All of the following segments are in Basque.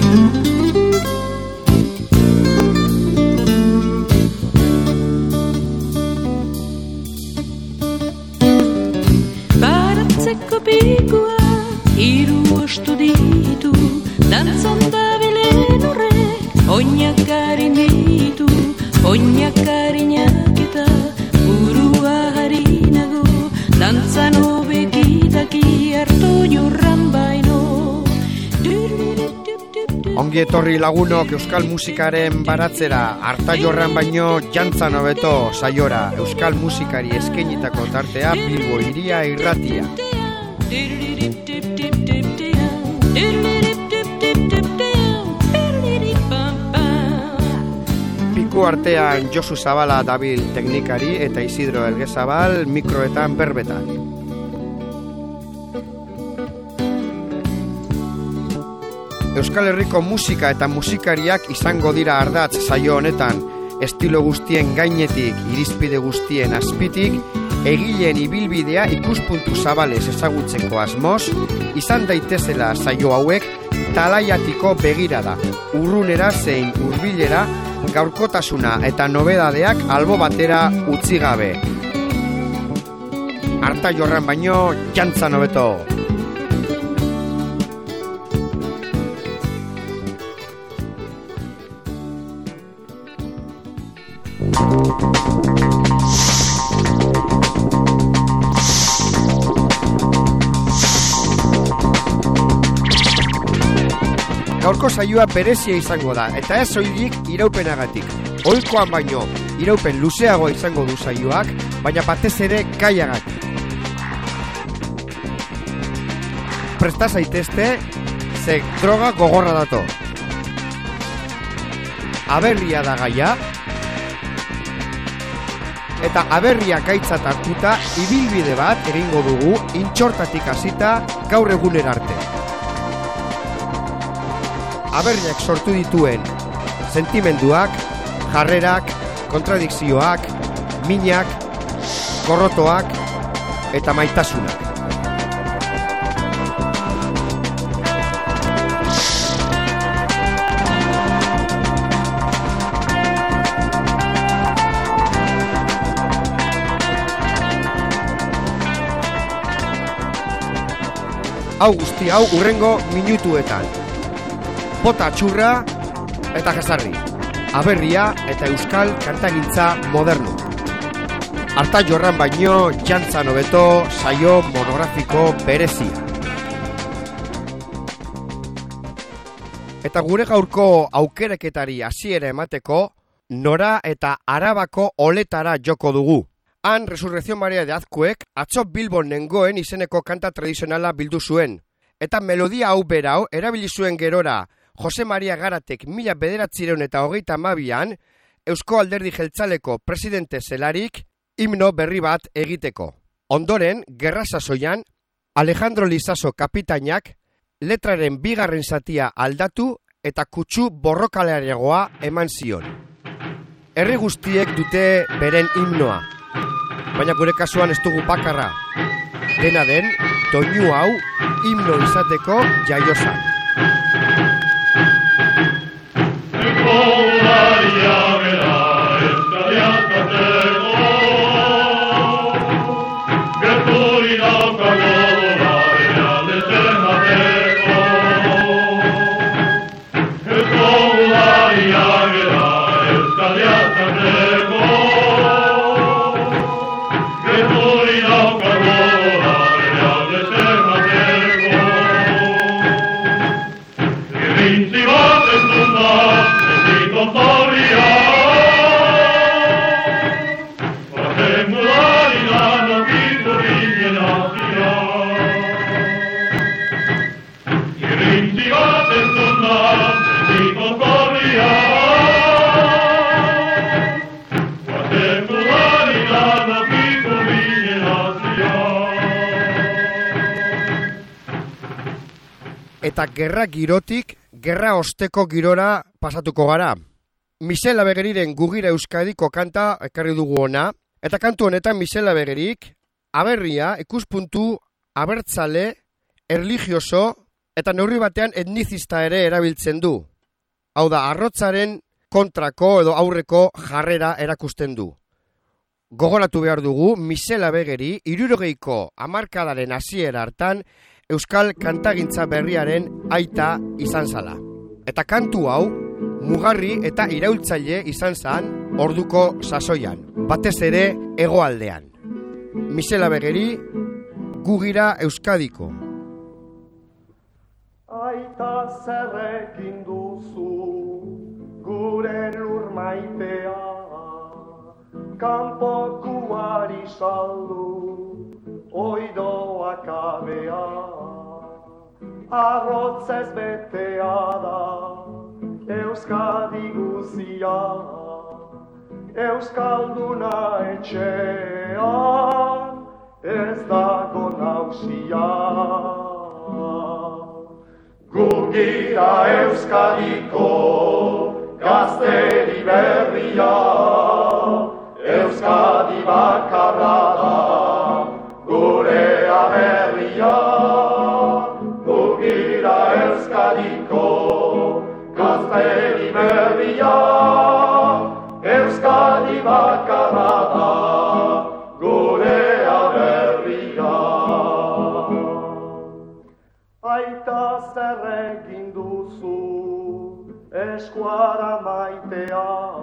Baratzeko pikua hiru ostu ditu, dantzan dabilen horrek oinak harin ditu, oinak harinak eta burua harinago, dantzan hobekitaki hartu jorran baino. Ongi etorri lagunok euskal musikaren baratzera, harta jorran baino jantzan hobeto saiora, euskal musikari eskainitako tartea Bilbo Hiria Irratia. Piku artean Josu Zabala dabil teknikari eta Isidro Elgezabal mikroetan berbetan. Euskal Herriko musika eta musikariak izango dira ardatz saio honetan, estilo guztien gainetik, irizpide guztien azpitik, egileen ibilbidea ikuspuntu zabalez ezagutzeko asmoz, izan daitezela saio hauek talaiatiko begirada, urrunera zein hurbilera, gaurkotasuna eta nobedadeak albo batera utzi gabe. Harta jorran baino jantzan hobeto. Gaurko saioa berezia izango da, eta ez soilik iraupenagatik. Ohikoan baino, iraupen luzeago izango du saioak, baina batez ere gaiagatik. Presta zaitezte, ze droga gogorra dator. Aberria da gaia, eta aberria gaitzat hartuta ibilbide bat egingo dugu intxortatik hasita gaur egunera arte. Aberriak sortu dituen sentimenduak, jarrerak, kontradikzioak, minak, gorrotoak eta maitasunak. Hau guzti hau urrengo minutuetan. Bota txurra eta jazarri. Aberria eta euskal kantagintza moderno. Harta jorran baino jantzan hobeto saio monografiko berezia. Eta gure gaurko aukereketari hasiera emateko, Nora eta Arabako oletara joko dugu. Han Resurrección Maria de Azkuek atzo Bilbon nengoen izeneko kanta tradizionala bildu zuen. Eta melodia hau berau erabili zuen gerora Jose Maria Garatek 1932an Eusko Alderdi Jeltzaleko presidente zelarik himno berri bat egiteko. Ondoren, gerra sasoian, Alejandro Lizaso kapitainak letraren bigarren zatia aldatu eta kutsu borrokalearegoa eman zion. Herri guztiek dute beren himnoa, baina gure kasuan ez dugu bakarra. Dena den, doinu hau himno izateko jaiozan. Eta gerra girotik, gerra osteko girora pasatuko gara. Michel Abegeriren Gugira Euskadiko kanta ekarri dugu ona, eta kantu honetan Michel Abegerik aberria ikuspuntu abertzale, erlijioso eta neurri batean etnizista ere erabiltzen du. Hau da, arrotzaren kontrako edo aurreko jarrera erakusten du. Gogoratu behar dugu, Michel Abegeri 60ko hamarkadaren hasiera hartan euskal kantagintza berriaren aita izan zala. Eta kantu hau, mugarri eta iraultzaile izan zen orduko sasoian, batez ere hegoaldean. Michel Abegeri, Gugira Euskadiko. Aita zerrekin duzu gure lur maitea, kanpokuari saldu oidoak abea, arrotzez betea da Euskadi guzia, Euskalduna etxean ez dago nausia. Gugira Euskadiko gazteri berria, Euskadi bakarra da gure aberria. Gugira Euskadiko gazteri berria, Euskadi bakarra da gure aberria. Aita zerrekin duzu eskuara maitea,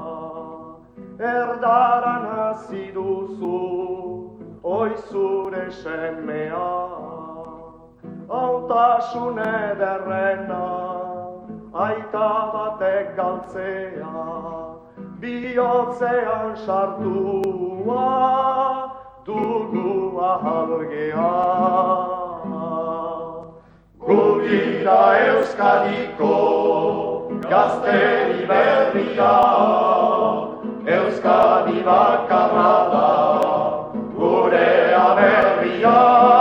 erdaran hasi duzu oi zure semea. Hautasun ederrena aita batek galtzea, bihotzean sartua dugu ahalgea. Gugira Euskadiko gazteri berria, Euskadi bakarra da gure aberria.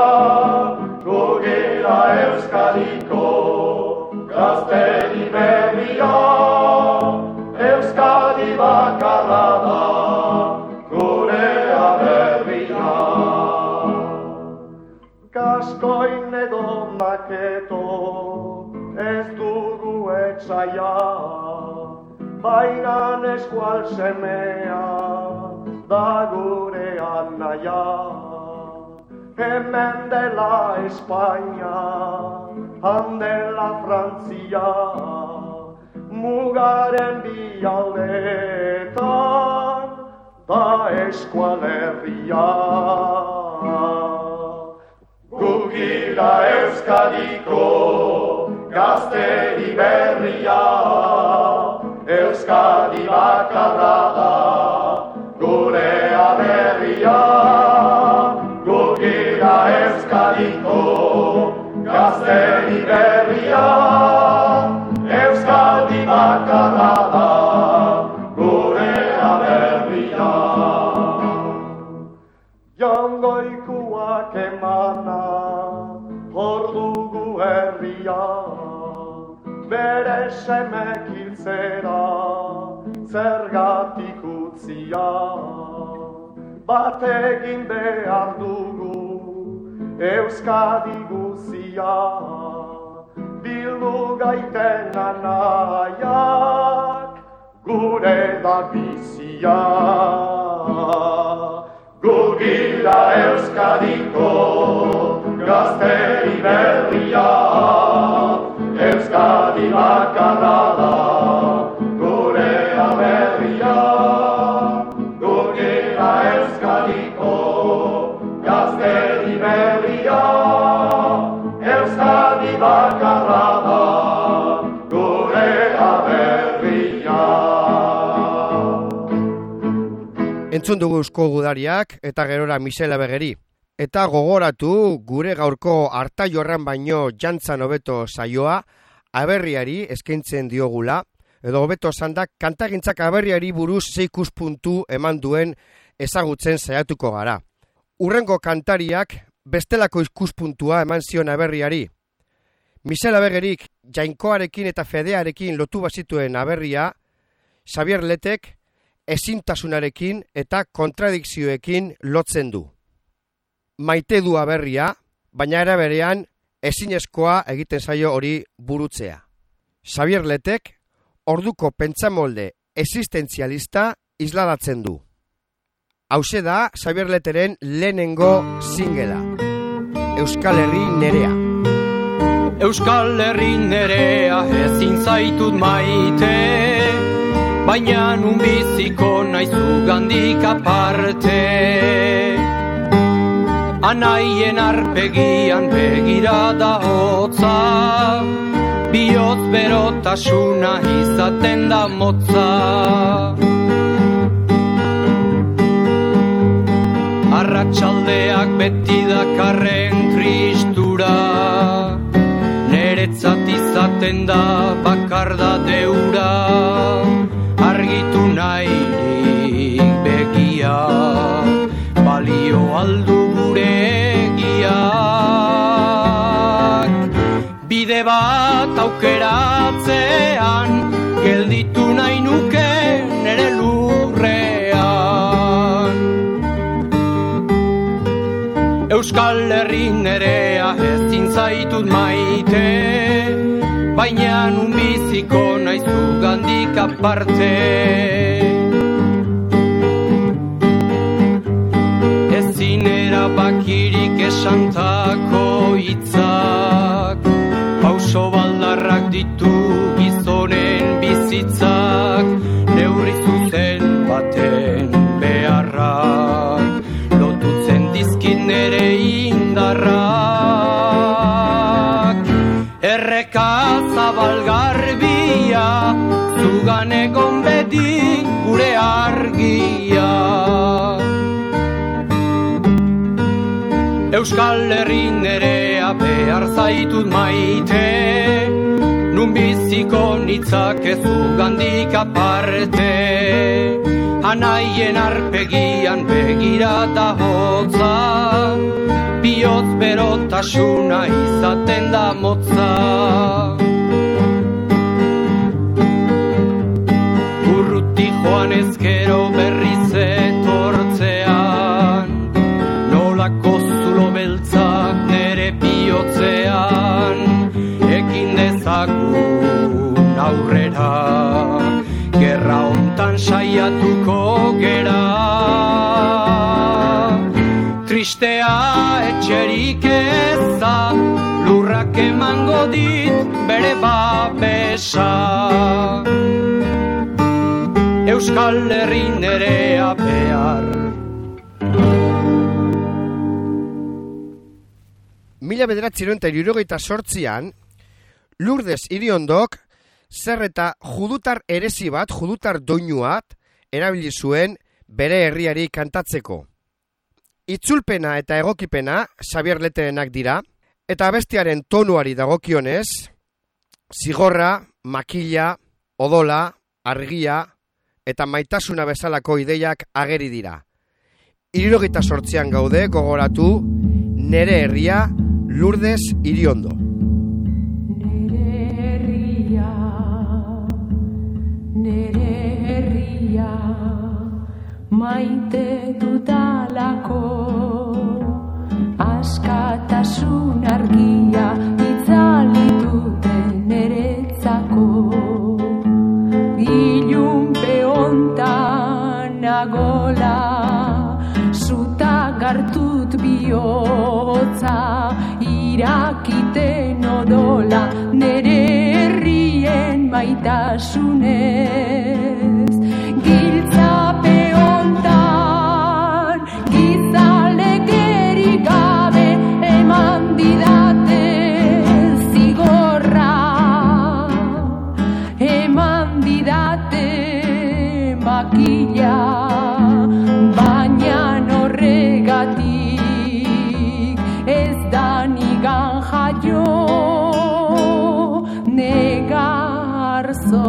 Gugira Euskadiko gazteri berria, Euskadi bakarra da gure aberria. Kaskoin edo maketo ez dugu etxaia, bainan eskual semea da gure anaia. Hemen dela Espainia, han dela Frantzia, mugaren bi aldeetan da eskualerria. Gugira Euskadiko gazteri berria, Euskadi bakarra da gure aberria. Gugira Euskadiko gazteri berria, Euskadi bakarra da gure aberria. Jangoikuak emana hor dugu herria, bere semek hiltzera zergatik utzia. Bat egin behar dugu Euskadi guzia, bildu gaiten anaiak gure da bizia. Gugira Euskadiko gazteri berria, Euskadi bakarra da gure aberria. Gugira Euskadiko gazteri berria, Euskadi bakarra da gure aberria. Entzun dugu Eusko Gudariak eta gerora Michel Abegeri. Eta gogoratu gure gaurko hartailorran baino jantzan hobeto saioa aberriari eskaintzen diogula, edo hobeto esandak kantagintzak aberriari buruz 6 ikuspuntu eman duen ezagutzen saiatuko gara. Urrengo kantariak bestelako ikuspuntua eman zion aberriari. Michel Abegerik jainkoarekin eta fedearekin lotu bazituen aberria, Xavier Letek ezintasunarekin eta kontradikzioekin lotzen du. Maite du aberria, baina era berean ezinezkoa egiten zaio hori burutzea. Xabier Letek orduko pentsamolde existentzialista isladatzen du. Hauxe da Xabier Leteren lehenengo singela, Euskal Herri nerea. Euskal Herri nerea ezin zaitut maite, baina nun biziko naizu gandik aparte. Anaien arpegian begirada hotza, bihotz berotasuna izaten da motza. Arratsaldeak beti dakarren tristura, neretzat izaten da bakardade hura, argitu nahirik begia, balio aldu gure egiak. Bide bat aukeratzean, gelditu nahi nuke nere lurrean. Euskal Herri nerea ezin zaitut maite, baina nun biziko naizu gandik aparte. Ezin erabakirik esantako hitzak, pauso baldarrak ditu gizonen bizitzak, neurri zuzen baten beharrak, lotutzen dizkit nere indarrak. Erreka zabalgarbia, zugan egon beti gure argia. Euskal Herri nerea behar zaitut maite, nun biziko nitzakezu gandik aparte. Anaien arpegian begirada hotza, bihotz berotasuna izaten da motza. Urruti joan ezkero berriz etortzean, nolako zulo beltzak nere bihotzean, ekin dezagun aurrera, gerra hontan saiatuko gera. Tristea etxerik eza, lurrak emango dit bere babesa. Euskal Herri nerea behar. Mila 1978an, Lourdes Iriondok zer eta judutar erezi bat, judutar doinuat, erabili zuen bere herriari kantatzeko. Itzulpena eta egokipena Xabier Leterenak dira, eta abestiaren tonuari dagokionez, zigorra, makila, odola, argia eta maitasuna bezalako ideiak ageri dira. 78an gaude, gogoratu, nere herria, Lourdes Iriondo. Nere herria, maite dudalako, askatasun argia itzali dute neretzako. Ilunpe hontan nagola, zuta gartut bihotza, irakiten odola nere herrien maitasunez. Giltzape hontan gizalegerik gabe eman didate zigorra, eman didate makila, baina horregatik ez da nigan jaio, negar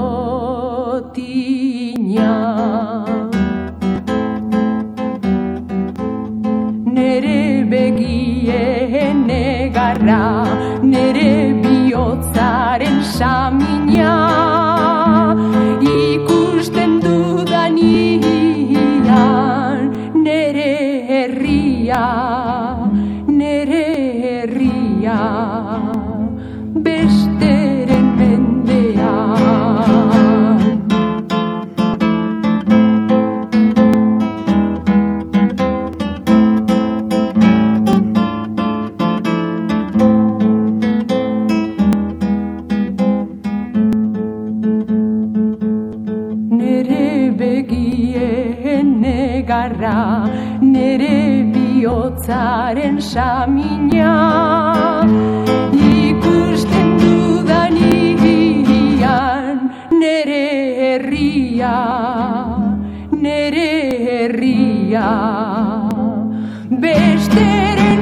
zotina. Nere begien negarra, nere bihotzaren samina, ikusten dudanian nere herria, nere herria. negarra, nere bihotzaren samina. Ikusten dudan hirian, nere herria, nere herria. Besteren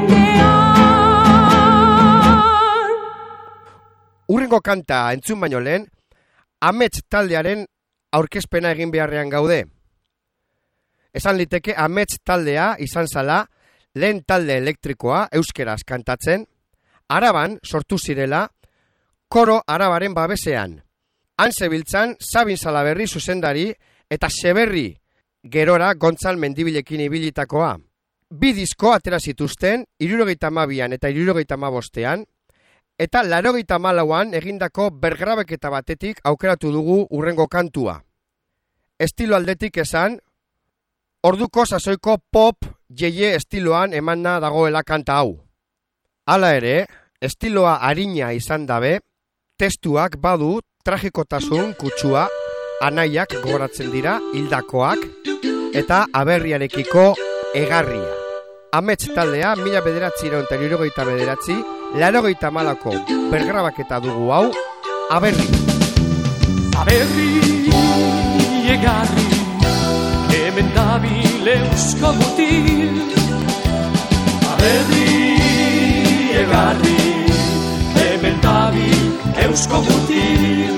mendean. Urrengo kanta entzun baino lehen, Amets taldearen aurkezpena egin beharrean gaude. Esan liteke Amets taldea izan zala lehen talde elektrikoa euskeraz kantatzen, Araban sortu zirela, koro Arabaren babesean. Han zebiltzan Sabin Salaberri zuzendari eta Seberri gerora Gontzal Mendibilekin ibilitakoa. 2 disko atera zituzten, 72an eta 75an, eta 84an egindako bergrabeketa batetik aukeratu dugu urrengo kantua. Estilo aldetik esan, orduko sasoiko pop jeie estiloan emana dagoela kanta hau. Hala ere, estiloa arina izan dabe, testuak badu tragikotasun kutsua, anaiak gogoratzen dira, hildakoak, eta aberriarekiko egarria. Amets taldea, 1979, 84ko bergrabaketa dugu hau, Aberri. Aberri egarri, hemen dabil eusko mutil. Aberri egarri, hemen dabil eusko mutil.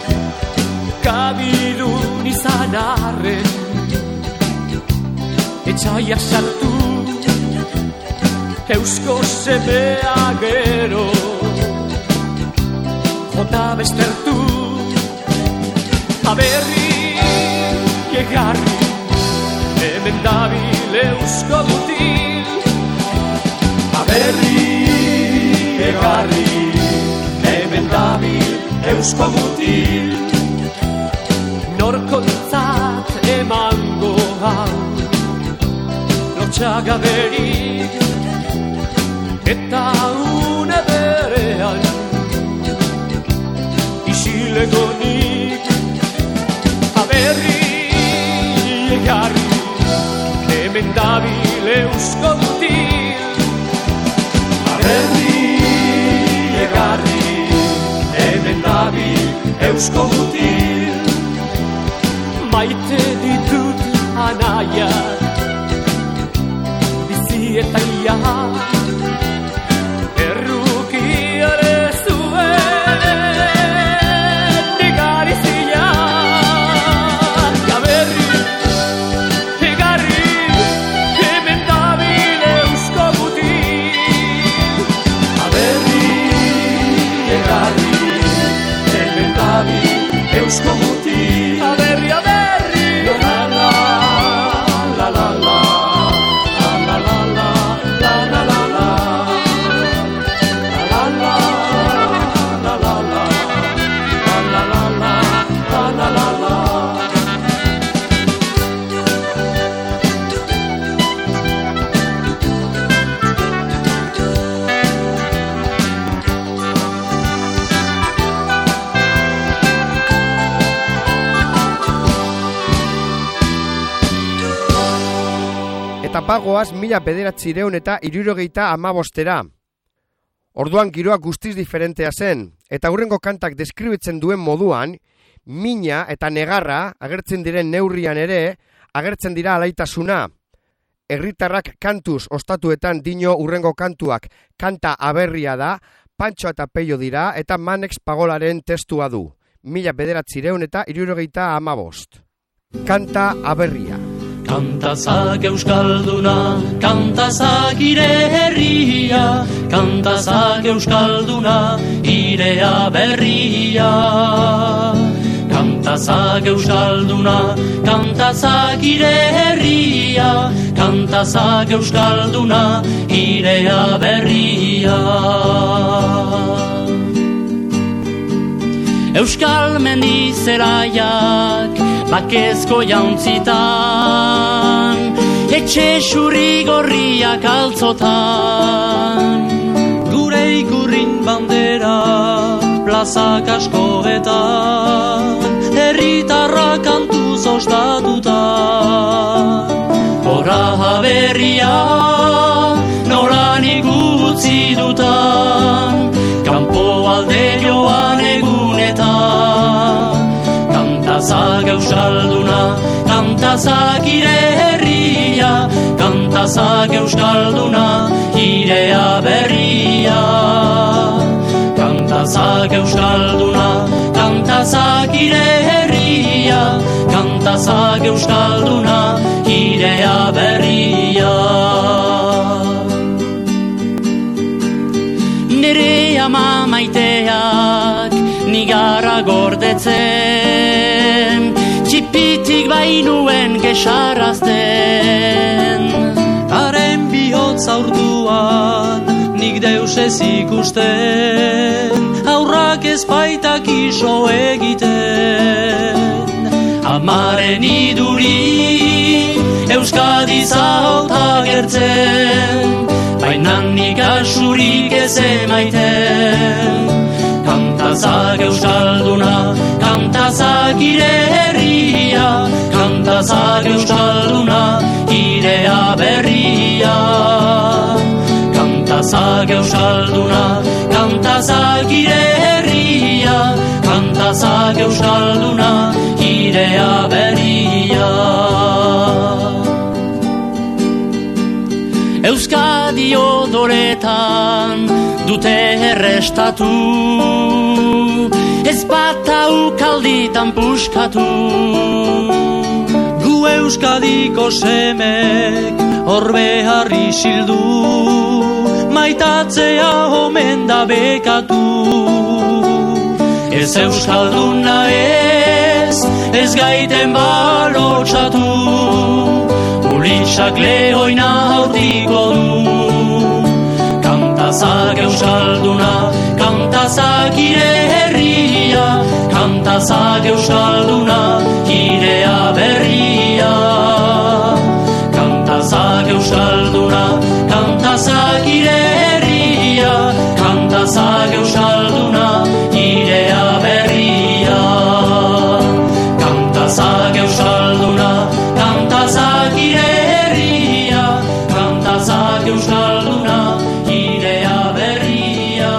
Kabilun izan arren, etxaiak sartu, eusko semea gero, jota bestertu. Aberri egarri, hemen dabil eusko mutil. Aberri egarri, hemen dabil eusko mutil. Norkontzat emango hau, lotxagaberik, eta une berean isilegonik. Aberri egarri, hemen dabil eusko mutil. Aberri egarri, hemen dabil eusko mutil. Maite ditut anaiak, bizi eta ia, eusko mutil. Aberri, aberri, la la la la la la la la la la la la la la la la la la la. Eta pagoaz 1975. Orduan giroa guztiz diferentea zen, eta hurrengo kantak deskribitzen duen moduan, mina eta negarra agertzen diren neurrian ere, agertzen dira alaitasuna. Herritarrak kantuz ostatuetan dino hurrengo kantuak, kanta aberria da, Pantxo eta Peio dira, eta Manex Pagolaren testua du. 1975. Kanta aberria. Kantazak euskalduna, kantazak ire herria, kantazak euskalduna, irea berria. Kantazak euskalduna, kantazak ire herria, kantazak euskalduna, irea berria. Euskal mendizelaiak bakezko jauntzitan, etxe xurri gorriak altzotan. Gure ikurrin bandera plazak askoetan, herritarra kantuz ostatutan. berria, nola nik utzi dutan, kanpo alde joan egunetan. Kantazak euskalduna, kantazak ire herria, kantazak euskalduna, irea berria. Kantazak euskalduna, kantazak ire herria, kantazak euskalduna, irea berria. Nere ama maiteak nigarra gordetzen, txipitik bainuen gesarazten. Haren bihotza urduan nik deus ez ikusten, aurrak ez baitak iso egiten. Amaren iduri Euskadi zauta gertzen, baina nik asurik ez emaiten. Kantazak euskalduna, kantazak ire herria, kantazak euskalduna, irea berria. Kantazak euskalduna, kantazak ire herria, kantazak euskalduna, irea berria. Euskadi odoretan dute errestatu, ez bata ukalditan puskatu. Gu Euskadiko semek horbe harri sildu, maitatzea omen da bekatu. Ez euskalduna ez gaiten balotsatu, ulitsak lehoina hautiko du. Kantazak euskalduna, kantazak ire herria, kantazak euskalduna, irea berria. Kantazak euskalduna, kantazak ire herria, kantazak euskalduna, irea berria. Kantazak euskalduna, kantazak ire herria, kantazak euskalduna, irea berria.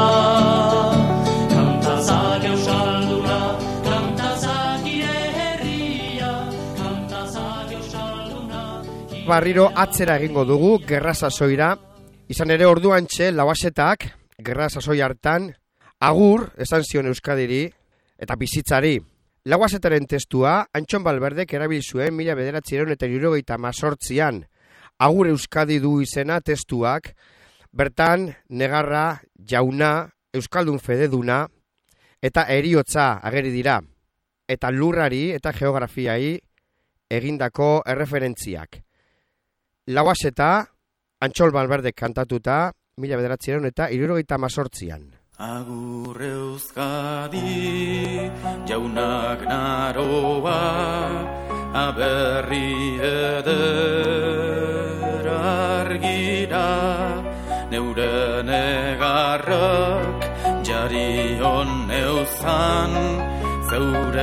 Kantazak euskalduna, kantazak ire herria, kantazak euskalduna. Barriro atzera egingo dugu gerra sasoira, izan ere orduantxe Lauasetak gerra sasoi hartan agur esan zion Euskadiri eta bizitzari. Lauasetaren testua Antxon Balberdek erabil zuen 1978an. Agur Euskadi du izena testuak, bertan negarra, jauna, euskaldun fededuna eta heriotza ageri dira, eta lurrari eta geografiai egindako erreferentziak. Lauaseta Antxon Balberdek kantatuta 1978an. Agur Euskadi, jaunak naroa, aberri eder argira, neure negarrak jarion neuzan, zeure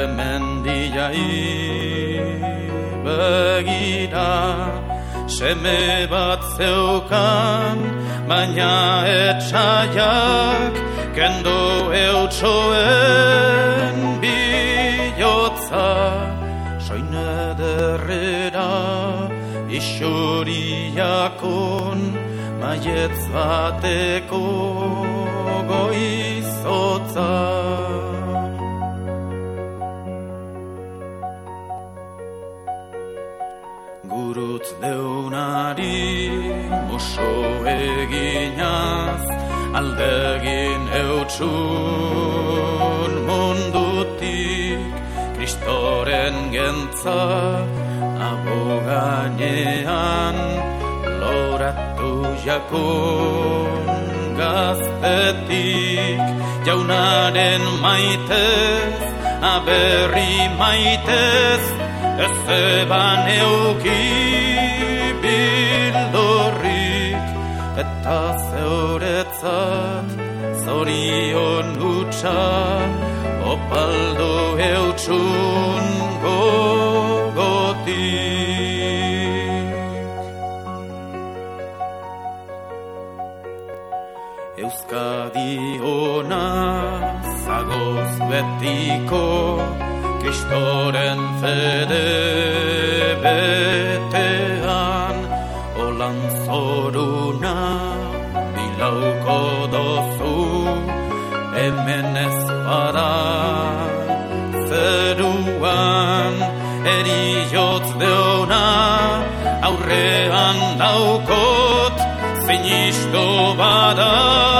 mendiai begira, seme bat zeukan, baina etxaiak, kendo eutxoen bihotza, soin ederrera isuriakon, maietz bateko goizotza. Gurutz deunari muso eginaz, aldegin eutxun mundutik, Kristoren gentza abogainean, loratu jakon gaztetik, jaunaren maitez, aberri maitez, ez eban euki bildorrik, eta zeuretzat zorion hutsa, opaldo eutxun gogotik. betiko Kristoren fede betean olan zoruna bilauko dozu hemen ez bada zeruan eriotz deona aurrean daukot zeinisto bada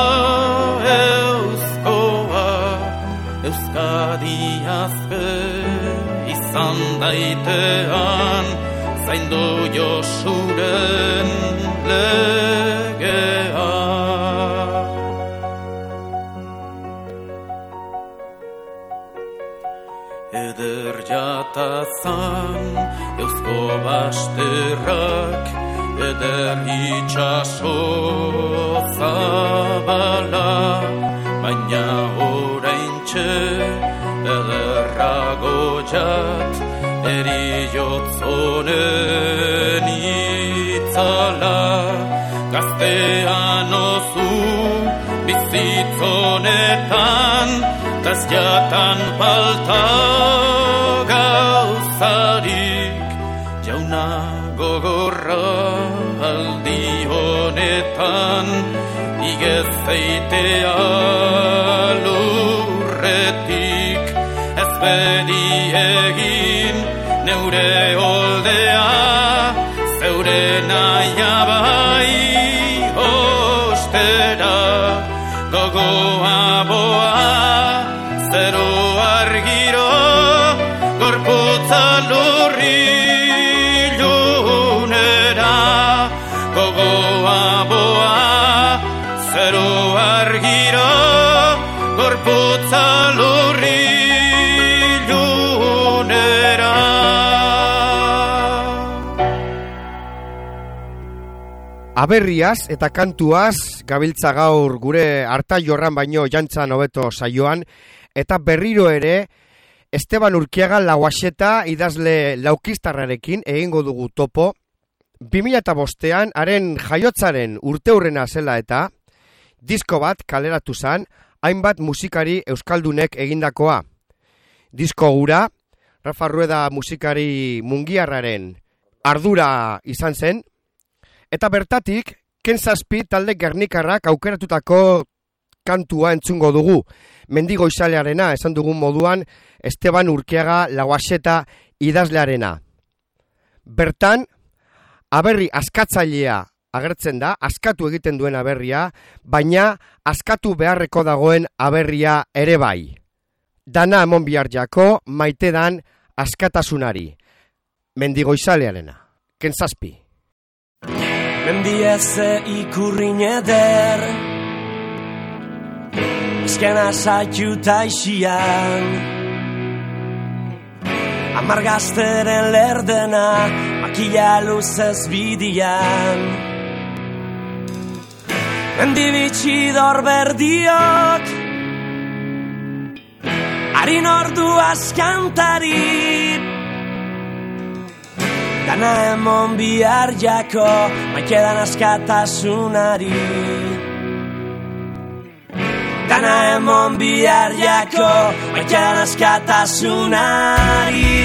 euskoa Euskadi azpe izan daitean zaindu Josuren legea Eder jatazan eusko basterrak Eder itxaso zabala baina oraintxe ederrago jat eriotzonen itzala gaztean ozu bizitzonetan tazjatan palta gauzarik jauna gogorra aldi honetan igez zeitea lurretik ez bedi egin neure oldea zeure naia bai ostera gogoa boa zero argiro gorputza lurri lunera gogoa boa zero argiro gorputza lurri lunera Aberriaz eta kantuaz gabiltza gaur gure harta jorran baino jantzan hobeto saioan eta berriro ere Esteban Urkiaga Lauaxeta idazle laukistarrarekin egingo dugu topo 2005an haren jaiotzaren urteurrena zela eta disko bat kaleratu zan hainbat musikari euskaldunek egindakoa. Disko gura Rafa Rueda musikari mungiarraren ardura izan zen eta bertatik Ken Zazpi talde gernikarrak aukeratutako kantua entzungo dugu. Mendigo izalearena esan dugun moduan Esteban Urkiaga Lauaxeta idazlearena. Bertan aberri askatzailea agertzen da, askatu egiten duen aberria, baina askatu beharreko dagoen aberria ere bai. Dana emon bihar jako maitedan askatasunari. Mendigo izalearena. Ken Zazpi. Mendieze ikurrin eder Ezkena zaituta ixian Amargazteren lerdena Makila luzez bidian Mendibitxidor berdiok Harin ordu askantari Dana emon bihar jako maikedan askatasunari Dana emon bihar jako maikedan askatasunari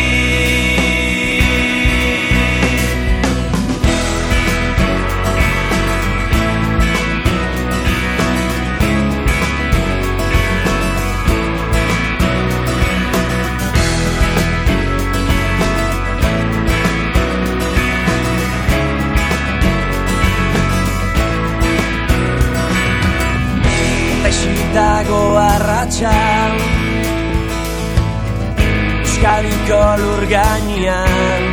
Dago arratxa Euskadiko lur gainean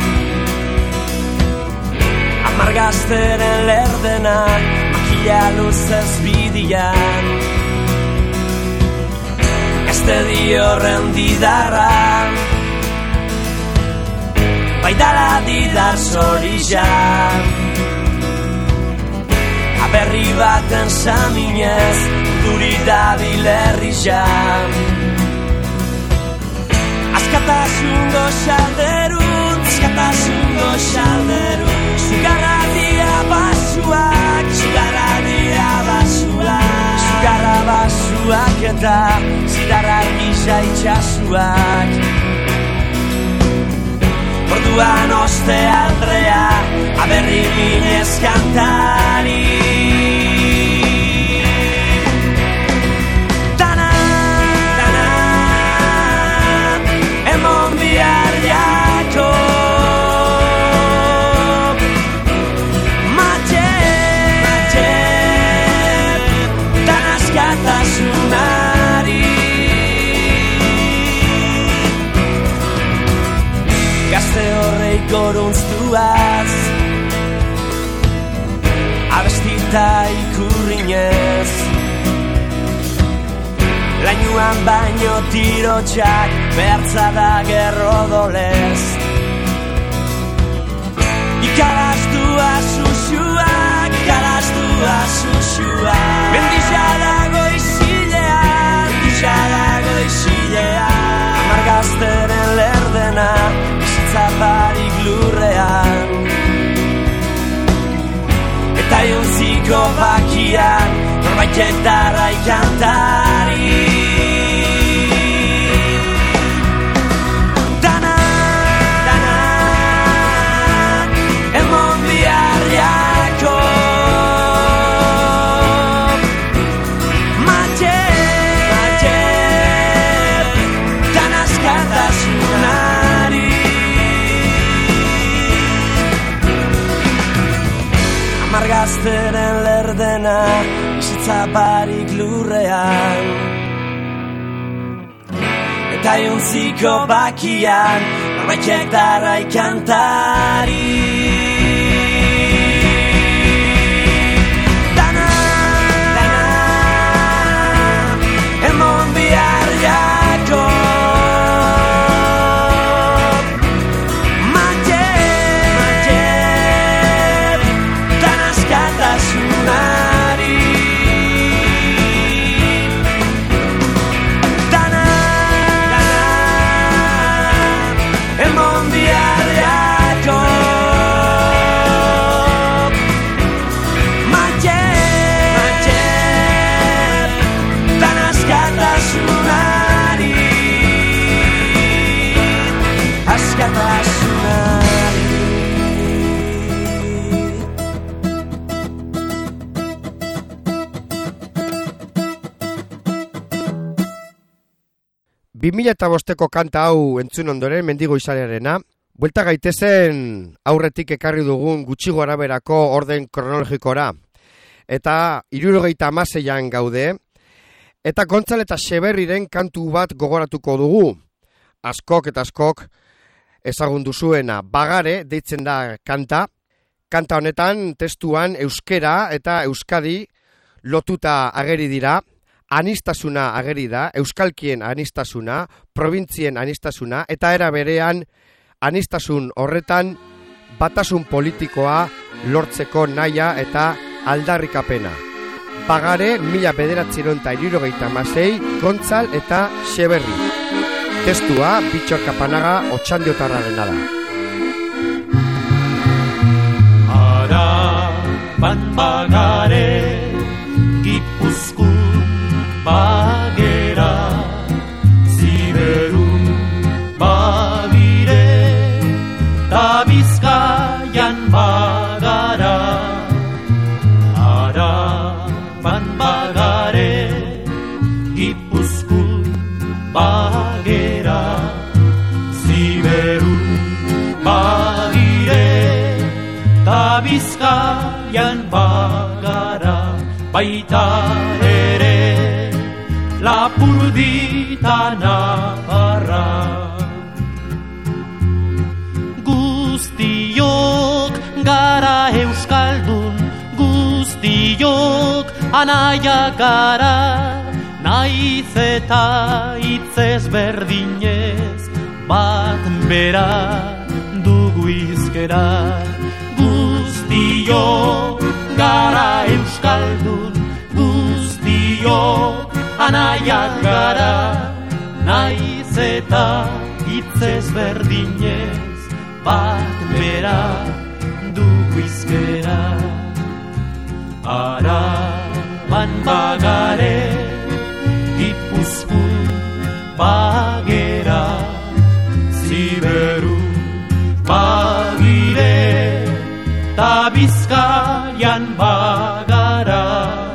Amargazteren lerdenak Makila luzez bidian Este diorren didarra Baidala didar zorizan Aberri baten saminez Duri dabil herrian Askatasun goxalderun Askatasun goxalderun Zugarradia basuak Zugarradia basuak Zugarra basuak eta Zidarra argiz pasa itxasuak. Orduan oste aldrea aberri minez kantari. Dana, dana, emon bihar jako. Mate, mate, dana askatasunari. Gazte horrei gorunztuaz, abestita ikurrinez, lainuan baino tirotxak behartza da gerrodolez. Ikaraztua susuak, ikaraztua susuak, mendisa dago izilean, mendisa dago izilean, amargazteren lerdena, zaparik lurrean. Eta jontziko bakian norbaitek darrai kantari. Dana, dana, emon bihar jako. Mate, mate, dana askatasunari. Amargazteren lerdena, bizitza barik lurrean. Eta jontziko bakian, norbaitek darrai kantari. Dana, dana, emon bihar jako. Bimila eta bosteko kanta hau entzun ondoren mendigo izalearena, buelta gaitezen aurretik ekarri dugun gutxi goraberako orden kronologikora. Eta 76an gaude, eta Gontzal eta Xeberriren kantu bat gogoratuko dugu. Askok eta askok ezagun duzuena, Bagare deitzen da kanta. Kanta honetan testuan euskera eta euskadi lotuta ageri dira. Anistasuna ageri da, euskalkien anistasuna, provintzien anistasuna, eta era berean anistasun horretan batasun politikoa lortzeko naia eta aldarrikapena. Bagare 1976, Gontzal eta Xeberri. Testua Bitxor Kapanaga Otxandiotarrarena da. Ara, ban Bagare, Gipuzkoa Bagera, Ziberun bagire, ta Bizkaian bagara. Araban bagare, Gipuzkoa bagera, Ziberun bagire, ta Bizkaian bagara. Baita ere Lapurdita Navarra. Guztiok gara euskaldun, guztiok anaia gara, naiz eta hitzez berdinez, bat bera dugu izkera. Guztiok gara euskaldun, guztiok anaiak gara, naiz eta hitzez berdinez, bat bera dugu izkera. Araban bagare, Gipuzkoa bagera, ziberu bagire, ta Bizkaian bagara,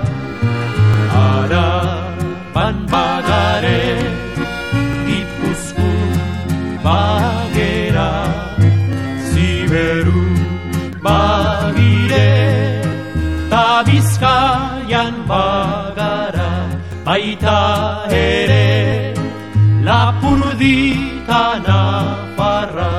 Araban bagare, Gipuzkoan bagera, ziberu bagire, ta Bizkaian bagara, baita ere Lapurdita Nafarra.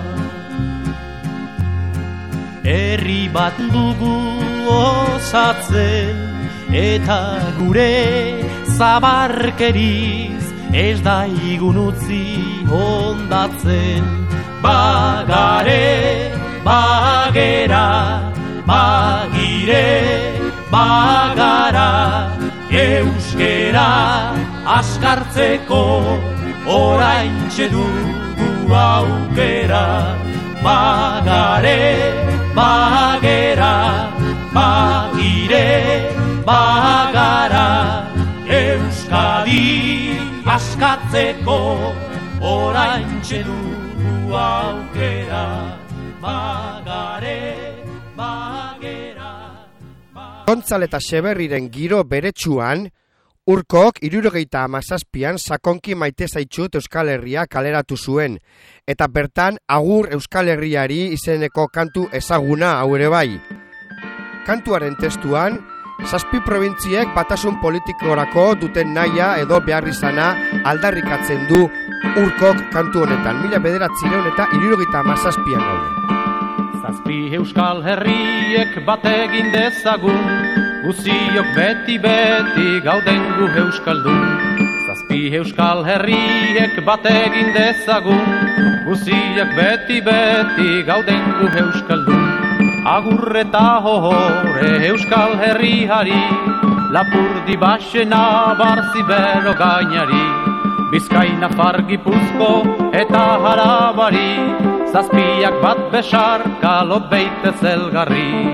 Herri bat dugu osatzen, eta gure zabarkeriz ez da igun utzi hondatzen. Bagare, bagera, bagire, bagara, euskera askartzeko oraintxe dugu aukera. Bagare, bagera, bagire, bagara, Euskadi askatzeko oraintxe dugu aukera. Bagare, bagera, Gontzal eta Xeberriren giro beretsuan, Urkok 77an sakonki maite zaitxut Euskal Herria kaleratu zuen, eta bertan Agur Euskal Herriari izeneko kantu ezaguna hau ere bai. Kantuaren testuan, 7 probintziek batasun politikorako duten nahia edo beharrizana aldarrikatzen du Urkok kantu honetan, 1977an gaude. 7 Euskal Herriek bategin dezagun, guziok beti gauden gu euskaldun. 7 Euskal Herriek bategin dezagun, guziok beti gauden gu euskaldun. Agur eta hore Euskal Herriari, Lapurdi Baxena Barzibero gainari, Bizkai Nafar Gipuzko eta Harabari, 7 bat besarka lobeite zelgarri.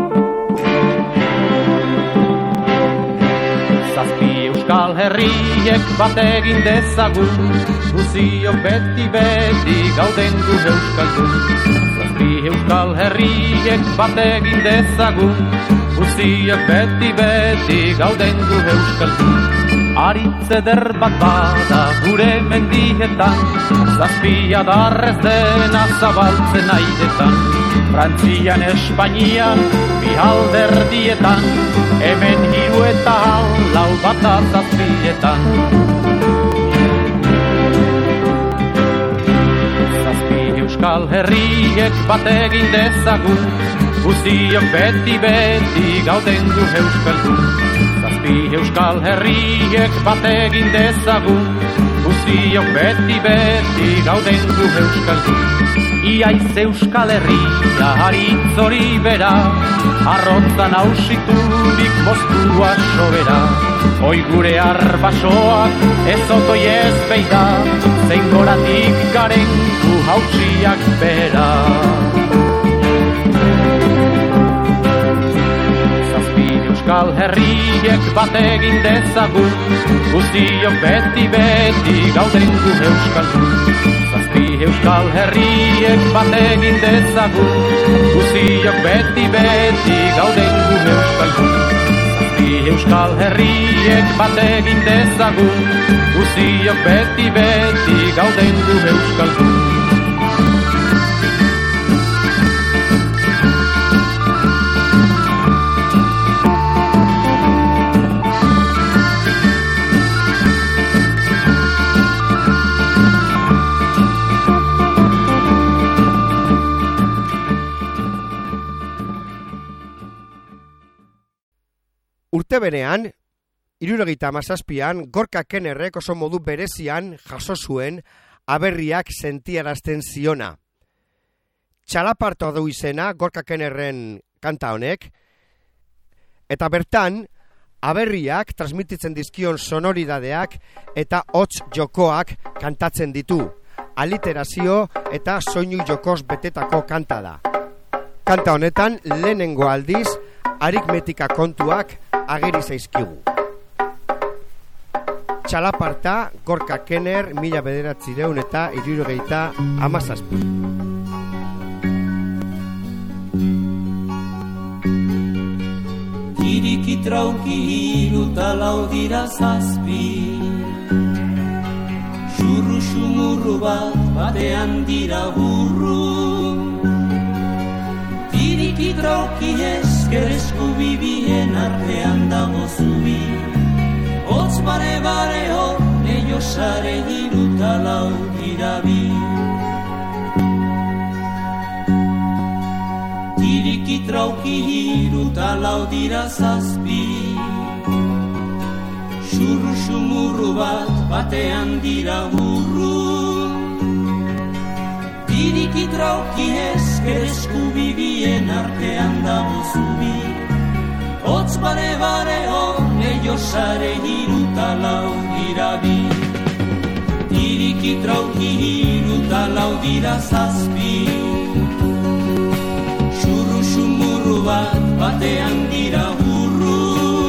7 Euskal Herriek bategin dezagun, guziok beti gauden gu euskaldun. 7 Euskal Herriek bategin dezagun, guziok beti gauden gu euskaldun. Aritz eder bat bada gure mendietan, 7 adarrez dena zabaltzen aidetan. Frantzian, Espainian, bi alderdietan, hemen 3 eta 4 bata 7etan. 7 Euskal Herriek bategin dezagun, guziok beti gauden gu euskaldun. 7 Euskal Herriek bategin dezagun, guziok beti gauden gu euskaldun. Iaiz Euskal Herria haritz hori bera, arrotzan hausiturik moztua sobera. Hoi gure arbasoak ez otoi ez beida, zein goratik garen gu hautsiak bera. 7 Euskal Herriek bategin dezagun, guziok beti gauden gu euskaldun. 7 Euskal Herriek bategin dezagun, guziok beti gauden gu euskaldun. 7 Euskal Herriek bategin dezagun, guziok beti gauden gu euskaldun. Urte berean, 77an, Gorka Kennerrek oso modu berezian jaso zuen aberriak sentiarazten ziona. Txalapartoa du izena Gorka Kennerren kanta honek, eta bertan, aberriak transmititzen dizkion sonoridadeak eta hots jokoak kantatzen ditu. Aliterazio eta soinu jokoz betetako kanta da. Kanta honetan, lehenengo aldiz, aritmetika kontuak ageri zaizkigu. Txalaparta, Gorka Kenner, 1977. Iriki trauki hiru ta lau dira zazpi, xurru xumurru bat batean dira burru. Iriki trauki esker eskubibien artean dago zubi, hotz bare hor leio sare hiru ta lau dira bi. Iriki trauki hiru ta lau dira zazpi, xurru xumurru bat batean dira burru. Iriki trauki esker eskubibien artean dago zubi, hotz bare hor leio sare hiru ta lau dira bi. Iriki trauki hiru ta lau dira zazpi, xumurru bat batean dira burru.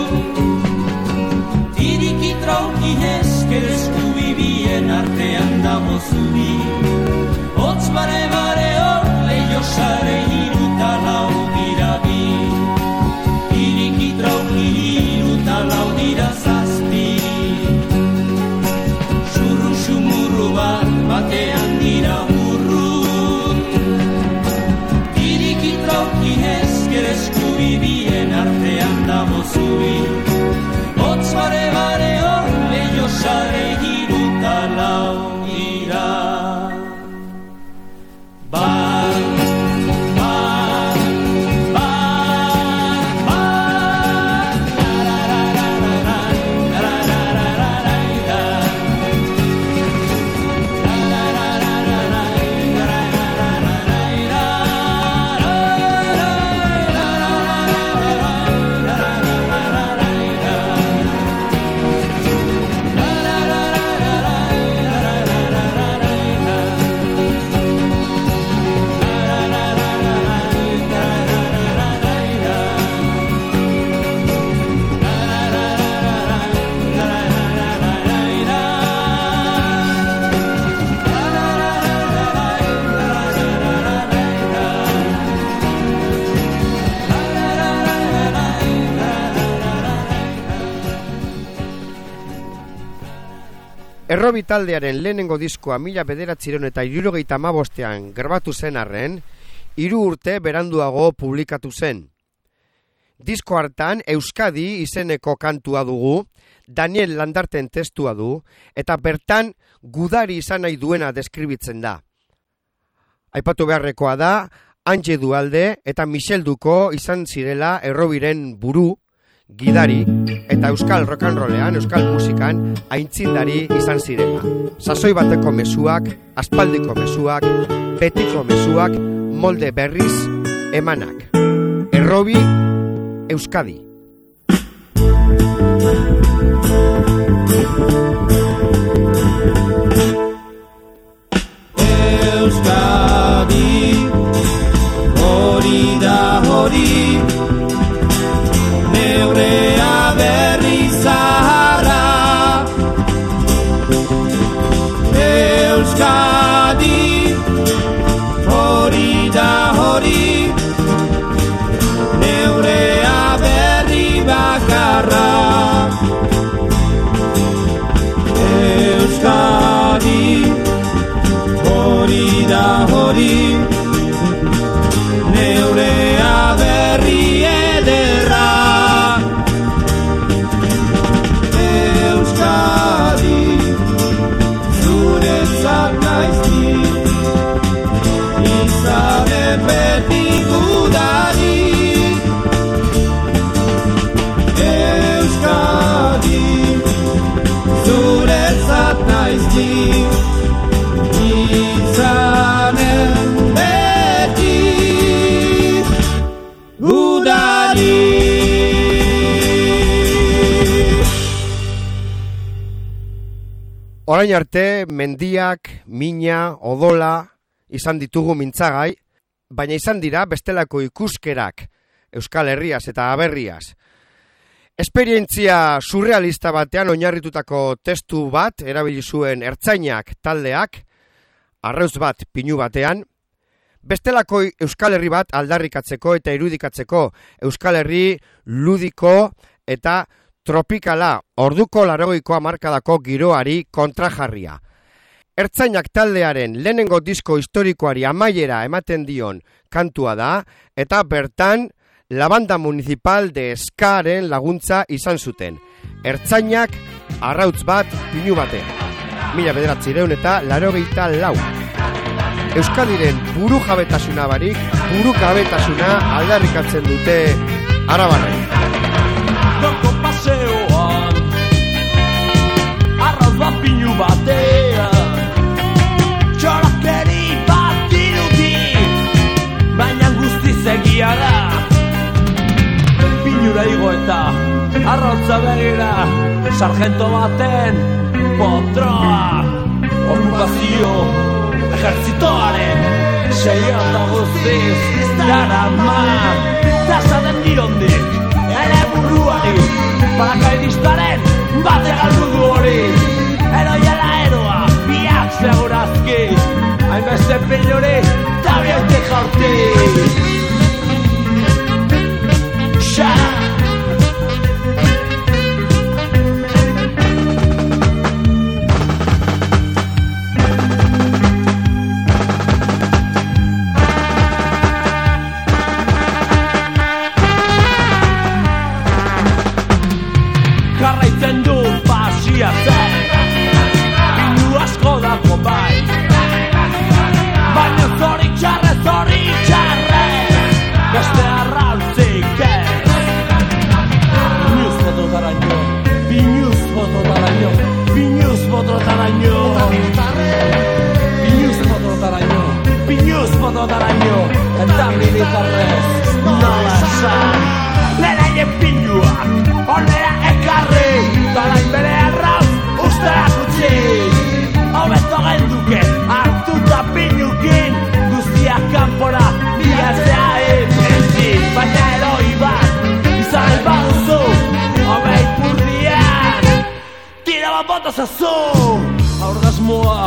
Iriki trauki esker eskubibien artean dago zubi, hotz bare hor leio sare hiru ta lau dira bi. Iriki trauki hiru ta lau dira zazpi, xurru xumurru bat batean dira burru. Iriki trauki esker eskubibien artean dago zubi, hotz bare hor leio sare hiru ta lau dira. Errobi taldearen lehenengo diskoa 1975 grabatu zen arren, 3 urte beranduago publikatu zen. Disko hartan Euskadi izeneko kantua dugu, Daniel Landarten testua du, eta bertan gudari izan nahi duena deskribitzen da. Aipatu beharrekoa da, Antje Dualde eta Michel Duko izan zirela Errobiren buru, gidari, eta euskal rock'n'rollean, euskal musikan, aintzindari izan zirela. Sasoi bateko mezuak, aspaldiko mezuak, betiko mezuak, molde berriz emanak. Errobi, Euskadi. Euskadi, hori da hori, neurea berri zaharra. Euskadi, hori da hori, neurea berri bakarra. Euskadi, hori da hori, neurea berri ederra. Euskadi, zuretzat naizki, izanen beti gudari. Euskadi, zuretzat naizki, izanen beti gudari. Orain arte, mendiak, mina, odola, izan ditugu mintzagai, baina izan dira bestelako ikuskerak, Euskal Herriaz eta Aberriaz. Esperientzia surrealista batean oinarritutako testu bat erabili zuen Ertzainak taldeak, arrauz bat pinu batean, bestelako Euskal Herri bat aldarrikatzeko eta irudikatzeko Euskal Herri ludiko eta tropikala orduko 80ko hamarkadako giroari kontrajarria. Ertzainak taldearen lehenengo disko historikoari amaiera ematen dion kantua da, eta bertan la banda municipal de Skaren laguntza izan zuten. Ertzainak arrautz bat pinu batean. 1984. Euskadiren buru jabetasuna barik, buru jabetasuna aldarrikatzen dute arabarren. Doko paseoan arrauz bat pinu batean, txorakeri bat dirudi, baina guztiz egia da. Pinura igo eta arrautza begira, sargento baten potroa, okupazio ejertzitoaren seiota guztiz darama, tasa den dirondik ere buruari, parakaidistaren bate galdu du hori, eroiela eroa, biak segurazki, hainbeste pilori, tabiautik jaurti. Jarraitzen du pasiatzen, pinu asko dago bai, baina zoritxarre, beste arrautzik ez. Pinuz bototaraino, pinuz bototaraino, pinuz bototaraino, pinuz bototaraino, pinuz bototaraino, eta militarrez nola esan. Leraien pinua, onera ekarri, talain bere arrauz usteak utzi. Hobeto genduke, hartuta pinukin, guztiak kanpora, bihatzea epentzi. Baina eroi bat, izan baduzu, hobeit burdian, tira bat botazazu. Aurgasmoa,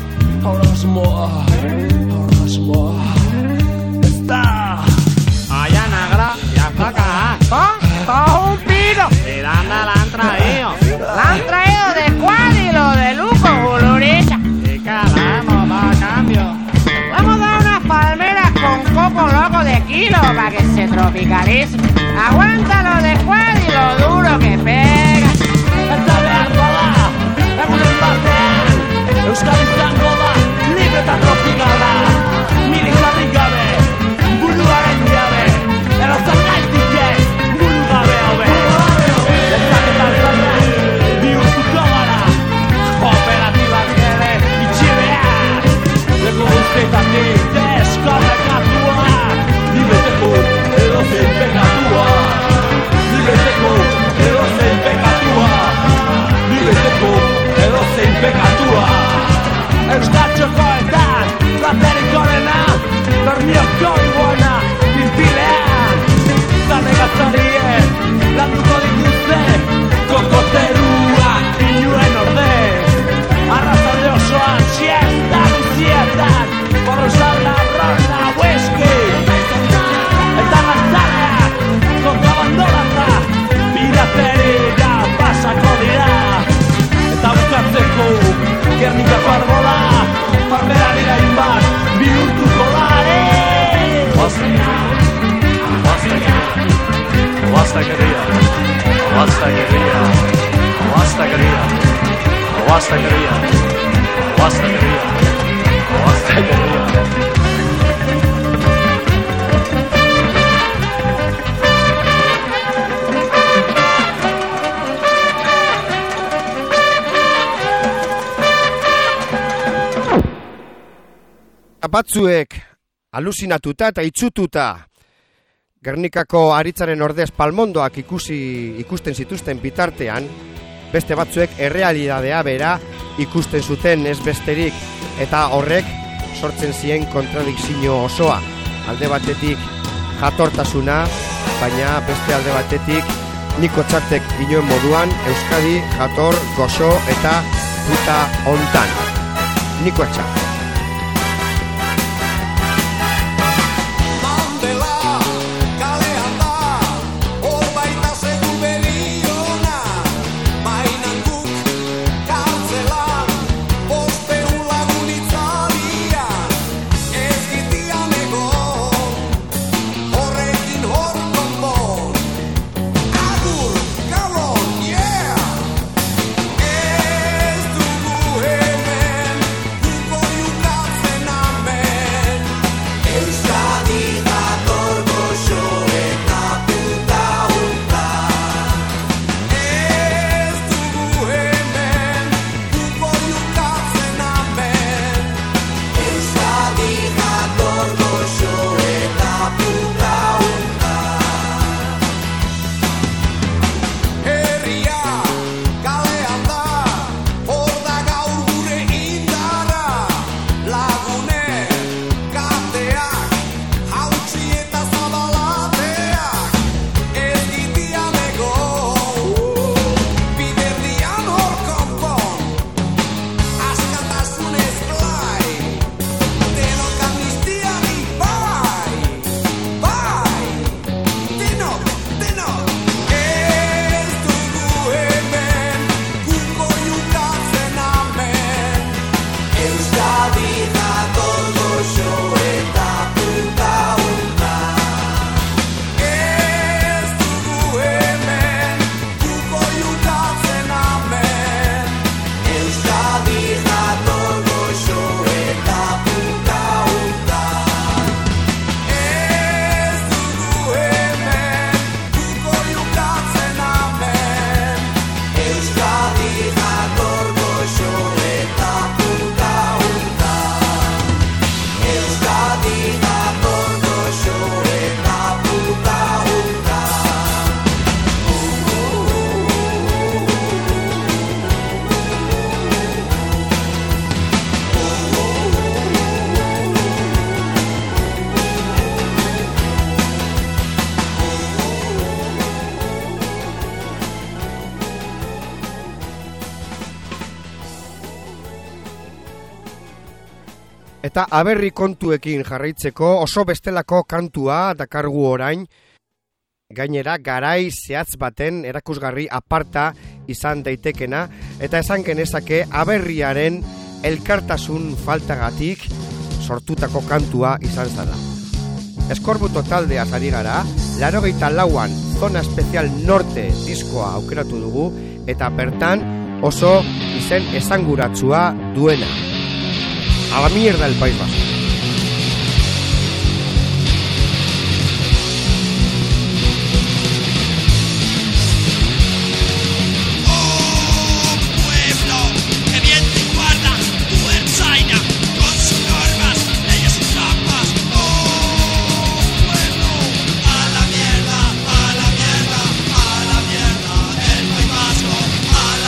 ez da. Allá negra, ya está acá. Un pino. Miranda la han traído. La han traído de Cuadilo, de Luco, Bulurita. ¿Y qué haremos a cambio? Vamos a dar unas palmeras con coco loco de kilo para que se tropicalice. Aguántalo de Cuadilo, duro que pega. Eta beharko da, egunen batean, Euskal izango da, libre eta tropikala. Militarrik gabe, buruaren jabe, erozan gaitik ez, buru gabe hobe. Ezaketan zara, bihurtuko gara, kooperatibak ere itxibean. Leko guztietatik deskonekatuak, libeteko edozein pekatuak. Libeteko edozein pekatuak, libeteko edozein pekatuak. Euskatxokoetan, platerik horrena, bermioko iguana, pinpilean. Zanegatzarien, landuko dituzte, kokoteruak pinuen orde. Arrazalde osoan, siesta guztietan, porrozalda, rona, whisky. Eta gaztareak, kontrabandolata, pirateria pasako dira. Eta bukatzeko, Gernikako arbola, farmerari gain bat, bihurtuko da. Batzuek alusinatuta eta itzututa Gernikako aritzaren ordez palmondoak ikusten zituzten bitartean, beste batzuek errealidadea bera ikusten zuten ez besterik, eta horrek sortzen zien kontradikzio osoa. Alde batetik jatortasuna, baina beste alde batetik Niko Txartek dioen moduan, Euskadi jator, goxo eta puta hontan. Niko Txart. Eta aberri kontuekin jarraitzeko oso bestelako kantua dakargu orain, gainera garai zehatz baten erakusgarri aparta izan daitekena, eta esan genezake aberriaren elkartasun faltagatik sortutako kantua izan zara. Eskorbuto taldea ari gara, 84an Zona Especial Norte diskoa aukeratu dugu, eta bertan oso izen esanguratsua duena. A la mierda el País Vasco.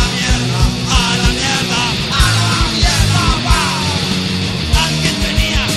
Tenía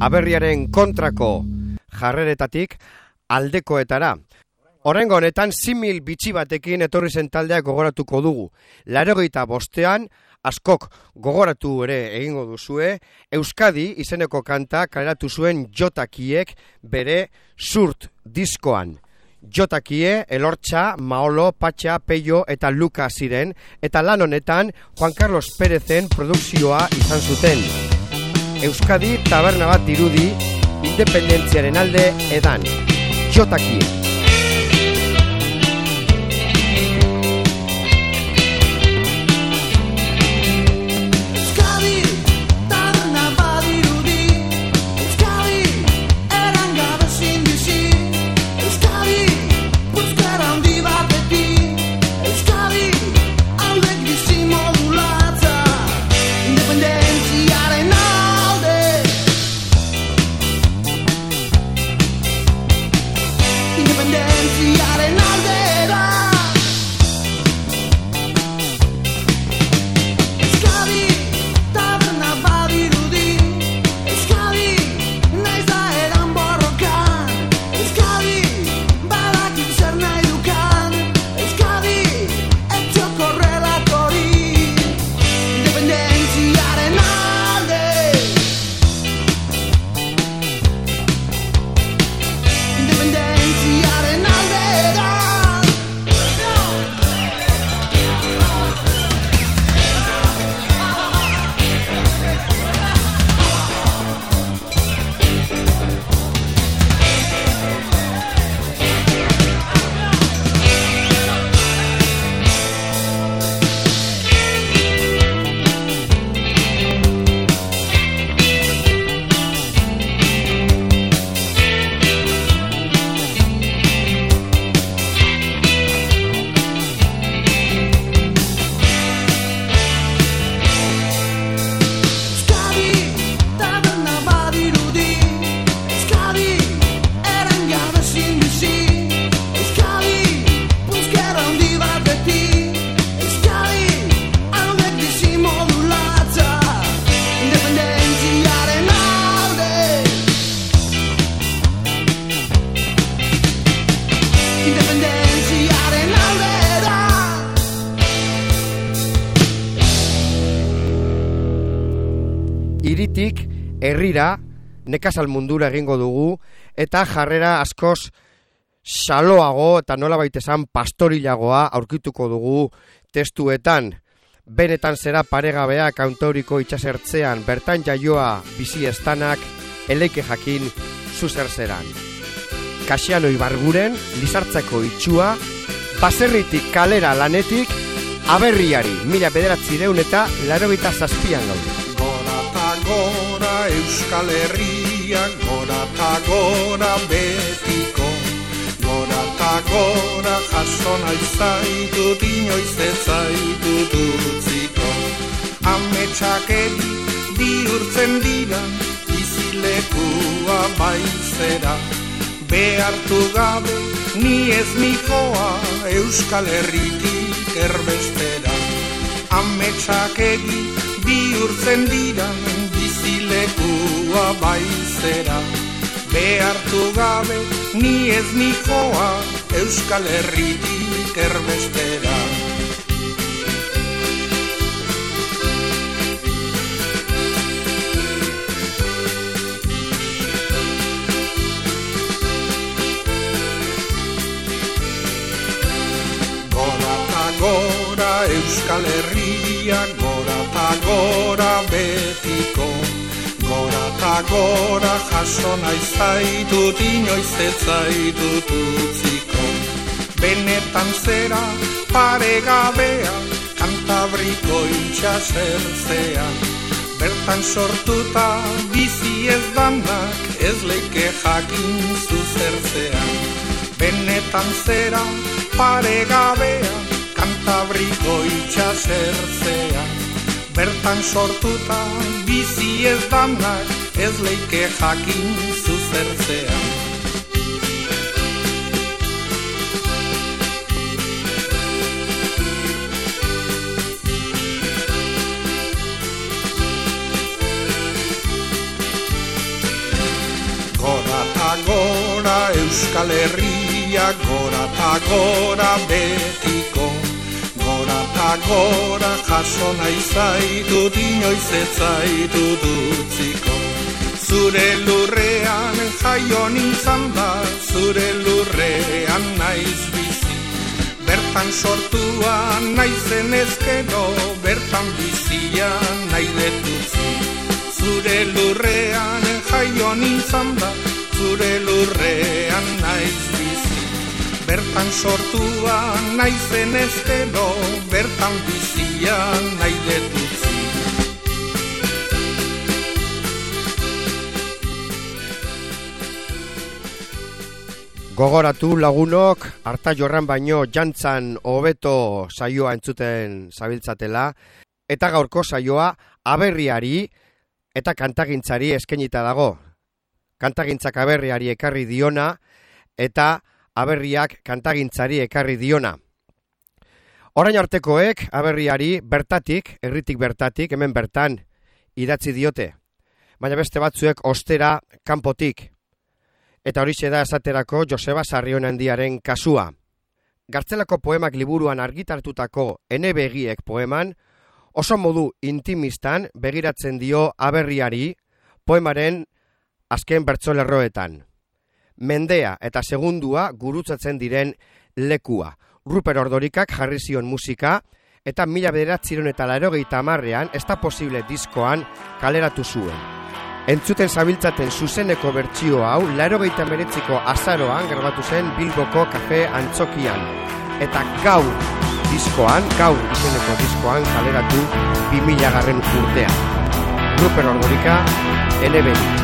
aberriaren kontrako jarreretatik aldekoetara. Horrengo honetan simil bitxi batekin etorri zen taldea gogoratuko dugu. 85ean askok gogoratu ere egingo duzue, Euskadi izeneko kanta kaleratu zuen Jotakiek bere Surt diskoan. Jotakie, Elortxa, Maolo, Patxa, Peio eta Luka ziren, eta lan honetan Juan Carlos Pérezen produkzioa izan zuten. Euskadi taberna bat dirudi, independentziaren alde edan. Jotakie. Hiritik herrira nekazal mundura egingo dugu eta jarrera askoz xaloago eta nolabait esan pastorilagoa aurkituko dugu testuetan. Benetan zera paregabea kantauriko itxasertzean, bertan jaioa bizi estanak, eleike jakin zuzer zeran. Kasiano Ibarguren, Lizartzako itxua, baserritik kalera lanetik, aberriari, 1987an gaude. Gora Euskal Herria, gora ta gora betiko, gora ta gora jaso nahi zaitut, inoiz ez zaitut utziko. Ametxakeri bihurtzen dira, bizilekua baizera, behartu gabe ni ez nijoa Euskal Herritik erbestera. Ametxakeri bihurtzen dira, bizilekua baizera, behartu gabe ni ez nijoa Euskal Herritik erbestera. Gora ta gora Euskal Herria, gora ta gora betiko, gora ta gora jaso nahi zaitut, inoiz ez zaitut utziko. Benetan zera paregabea, Kantabriko itxasertzea, bertan sortuta bizi ez danak, ez leike jakin zuzertzea. Benetan zera paregabea, Kantabriko itxasertzea, bertan sortuta bizi ez danak, ez leike jakin zuzertzea. Euskal Herria gora ta gora betiko, gora ta gora jaso nahi zaitut inoiz ez zaitut utziko. Zure lurrean jaio nintzan da, zure lurrean naiz bizi. Bertan sortua naizen ezkero, bertan bizia nahi detutzi. Zure lurrean jaio nintzan da, zure lurrean naiz bizi. Bertan sortua naizen ezkero, bertan bizia nahi detutzi. Gogoratu lagunok, harta jorran baino jantzan hobeto saioa entzuten zabiltzatela, eta gaurko saioa aberriari eta kantagintzari eskainita dago. Kantagintzak aberriari ekarri diona, eta aberriak kantagintzari ekarri diona. Orain artekoek aberriari bertatik, herritik bertatik, hemen bertan idatzi diote. Baina beste batzuek ostera kanpotik. Eta horixe da esaterako Joseba Sarrionandiaren kasua. Gartzelako poemak liburuan argitartutako Ene begiek poeman, oso modu intimistan begiratzen dio aberriari poemaren azken bertsolerroetan. Mendea eta segundua gurutzatzen diren lekua. Ruper Ordorikak jarri zion musika eta 1980ean Ez da posible diskoan kaleratu zuen. Entzuten zabiltzaten zuzeneko bertsio hau 1989ko azaroan grabatu zen Bilboko Kafe Antzokian. Eta gaur izeneko diskoan kaleratu 2000 urtean. Ruper Ordorika, Ene begi.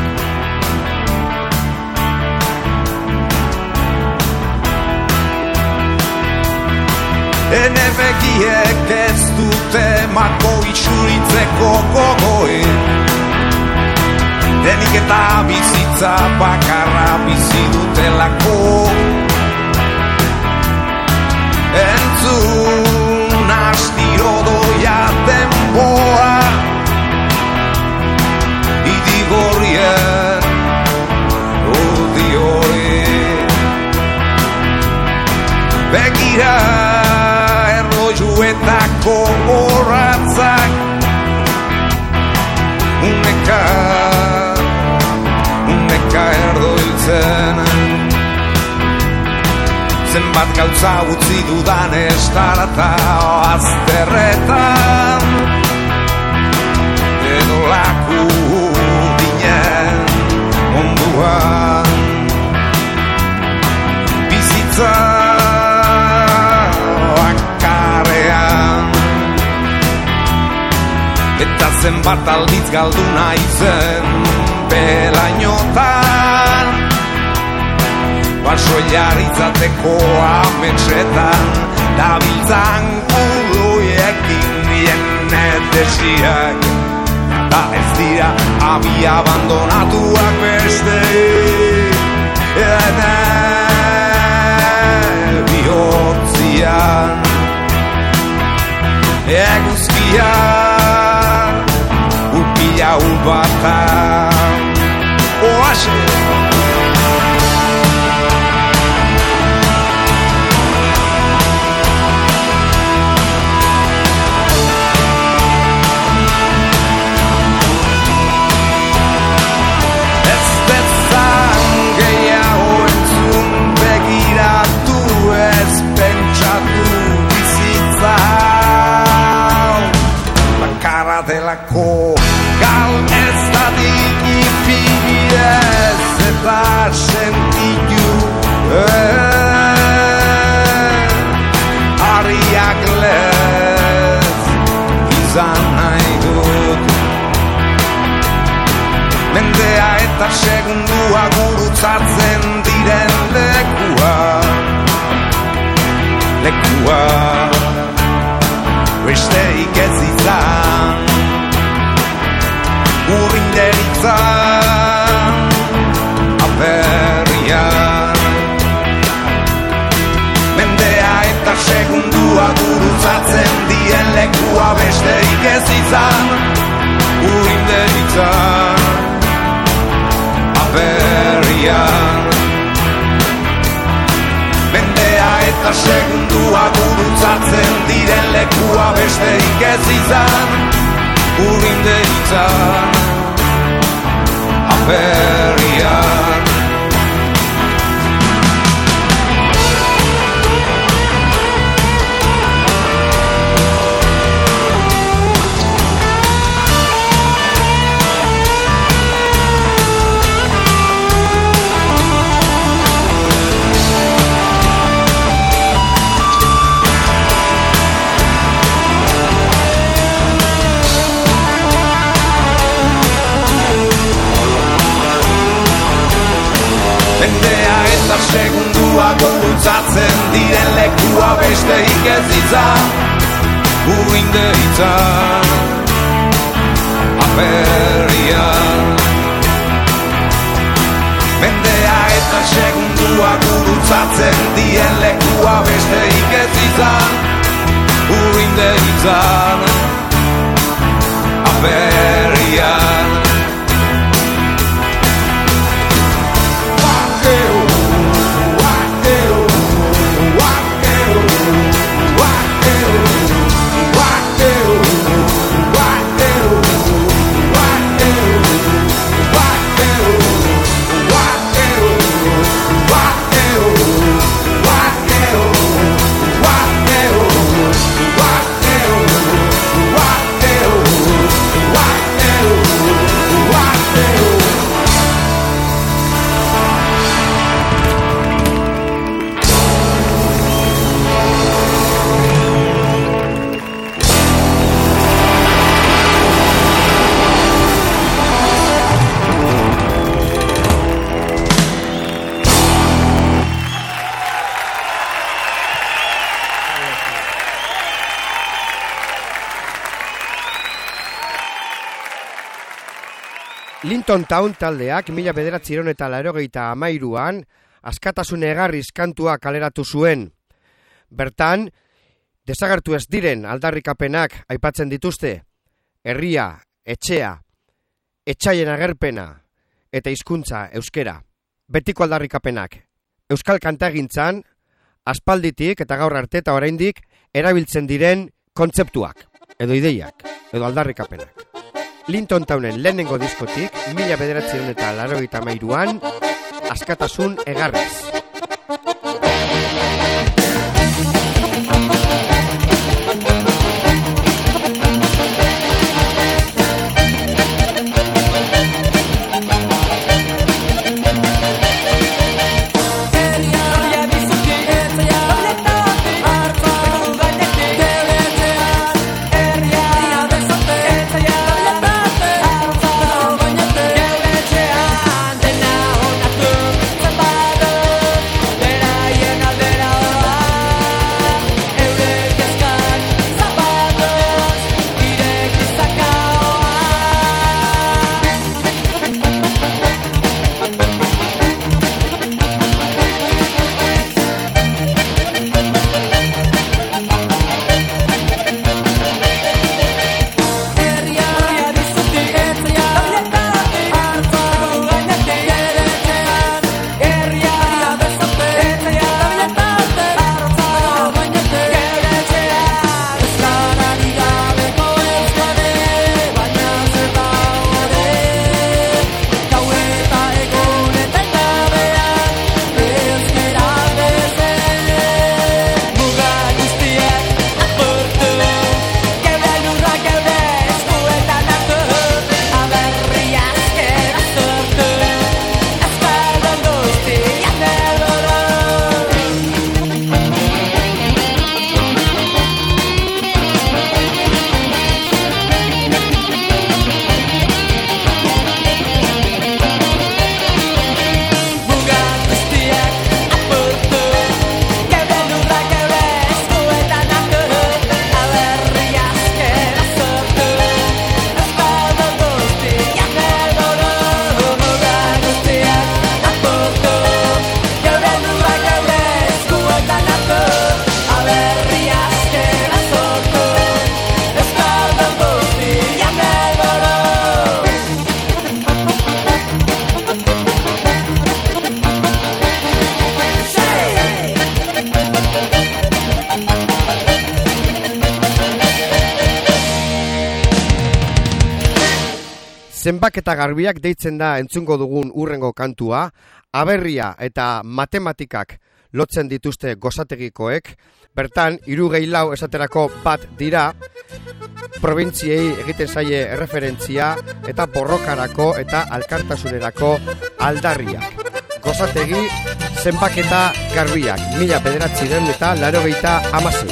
Ene begiek ez dute marko itxuritzeko gogoen. Denik eta bizitza bakarra bizi dutelako. Entzun astiro doia denboa, idigorrien odi hori. Begira erlojuetako borratzak, uneka erdoiltzen. Zenbat gauza utzi dudan estarata azterretan, edo laku dinen onduan. Bizitza bakarrean, eta zenbat aldiz galdu naizen belainotan, baso jaritzateko ametsetan, dabiltzan kuloiekin nien desiak, eta ez dira abi abandonatuak beste. Ene bihotzian eguzkia urpila ubatan. Oaxe! Ez dezan gehiago entzun, begiratu ez pentsatu bizitza bakarra delako. Gal ez dadik ipidez eta sentitu harriak lez izan nahi dut. Mendea eta segundua gurutzatzen diren lekua besteik ez izan. Urrinderitzan aperrian, mendea eta segundua gurutzatzen dien lekua besteik ez izan. Urrinderitzan aperrian, eta segundua gurutzatzen diren lekua besterik ez izan, urrinde izan, aperrian. Segundua gurutzatzen diren lekua besterik ez izan, urrinde izan, aperrian. Mendea eta segundua gurutzatzen diren lekua besterik ez izan, urrinde izan, aperrian. Linton Town taldeak 1983an askatasun egarriz kantua kaleratu zuen. Bertan, desagertu ez diren aldarrikapenak aipatzen dituzte. Herria, etxea, etxaien agerpena eta hizkuntza euskera. Betiko aldarrikapenak. Euskal kantagintzan, aspalditik eta gaur arte eta oraindik erabiltzen diren kontzeptuak, edo ideiak, edo aldarrikapenak. Linton Townen lehenengo diskotik, 1983an, askatasun egarriz. Dena onatu, zapado Zenbaketa garbiak deitzen da entzungo dugun urrengo kantua, aberria eta matematikak lotzen dituzte gozategikoek, bertan 3 esaterako bat dira, probintziei egiten zaie erreferentzia eta borrokarako eta alkartasunerako aldarriak. Gozategi, zenbaketa garbiak, 1986.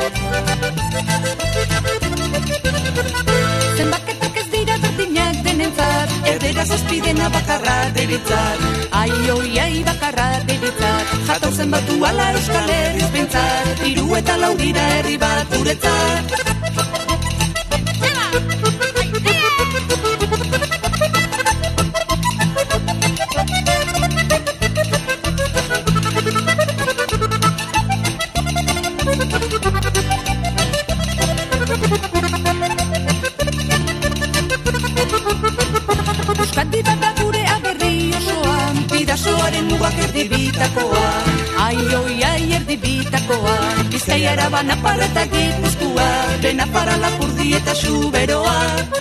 Zenbaketak ez dira berdinak denentzat, erdera zazpidena bakarra deritzat. Ai, oi, ai, bakarra deritzat, jator zenbatu ala Euskal Herriz bentzat, 3 eta 4 dira herri bat guretzat. Euskadi bada gure aberri osoan, bidasoaren mugak erdibitakoa. Ai, oi, ai, erdibitakoa, Bizkaiara Banapara eta Gipuzkoa, Benapara Lapurdi eta Xuberoa.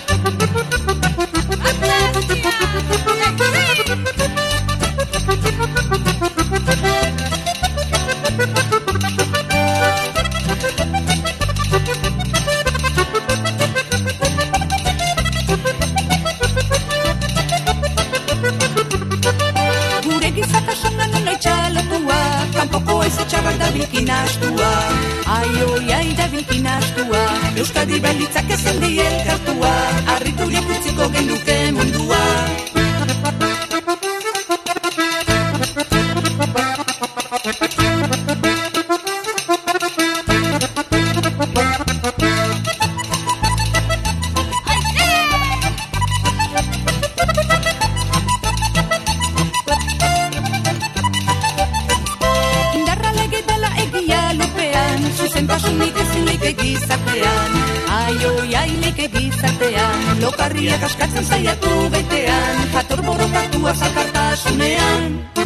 Ai, oi, ai, da bilkinastua, Euskadi belitzak ezen di elkartua, harrituriak utziko genuke mundua. Lokarriak askatzen zaiatu betean, jator borrokatua zakartasunean.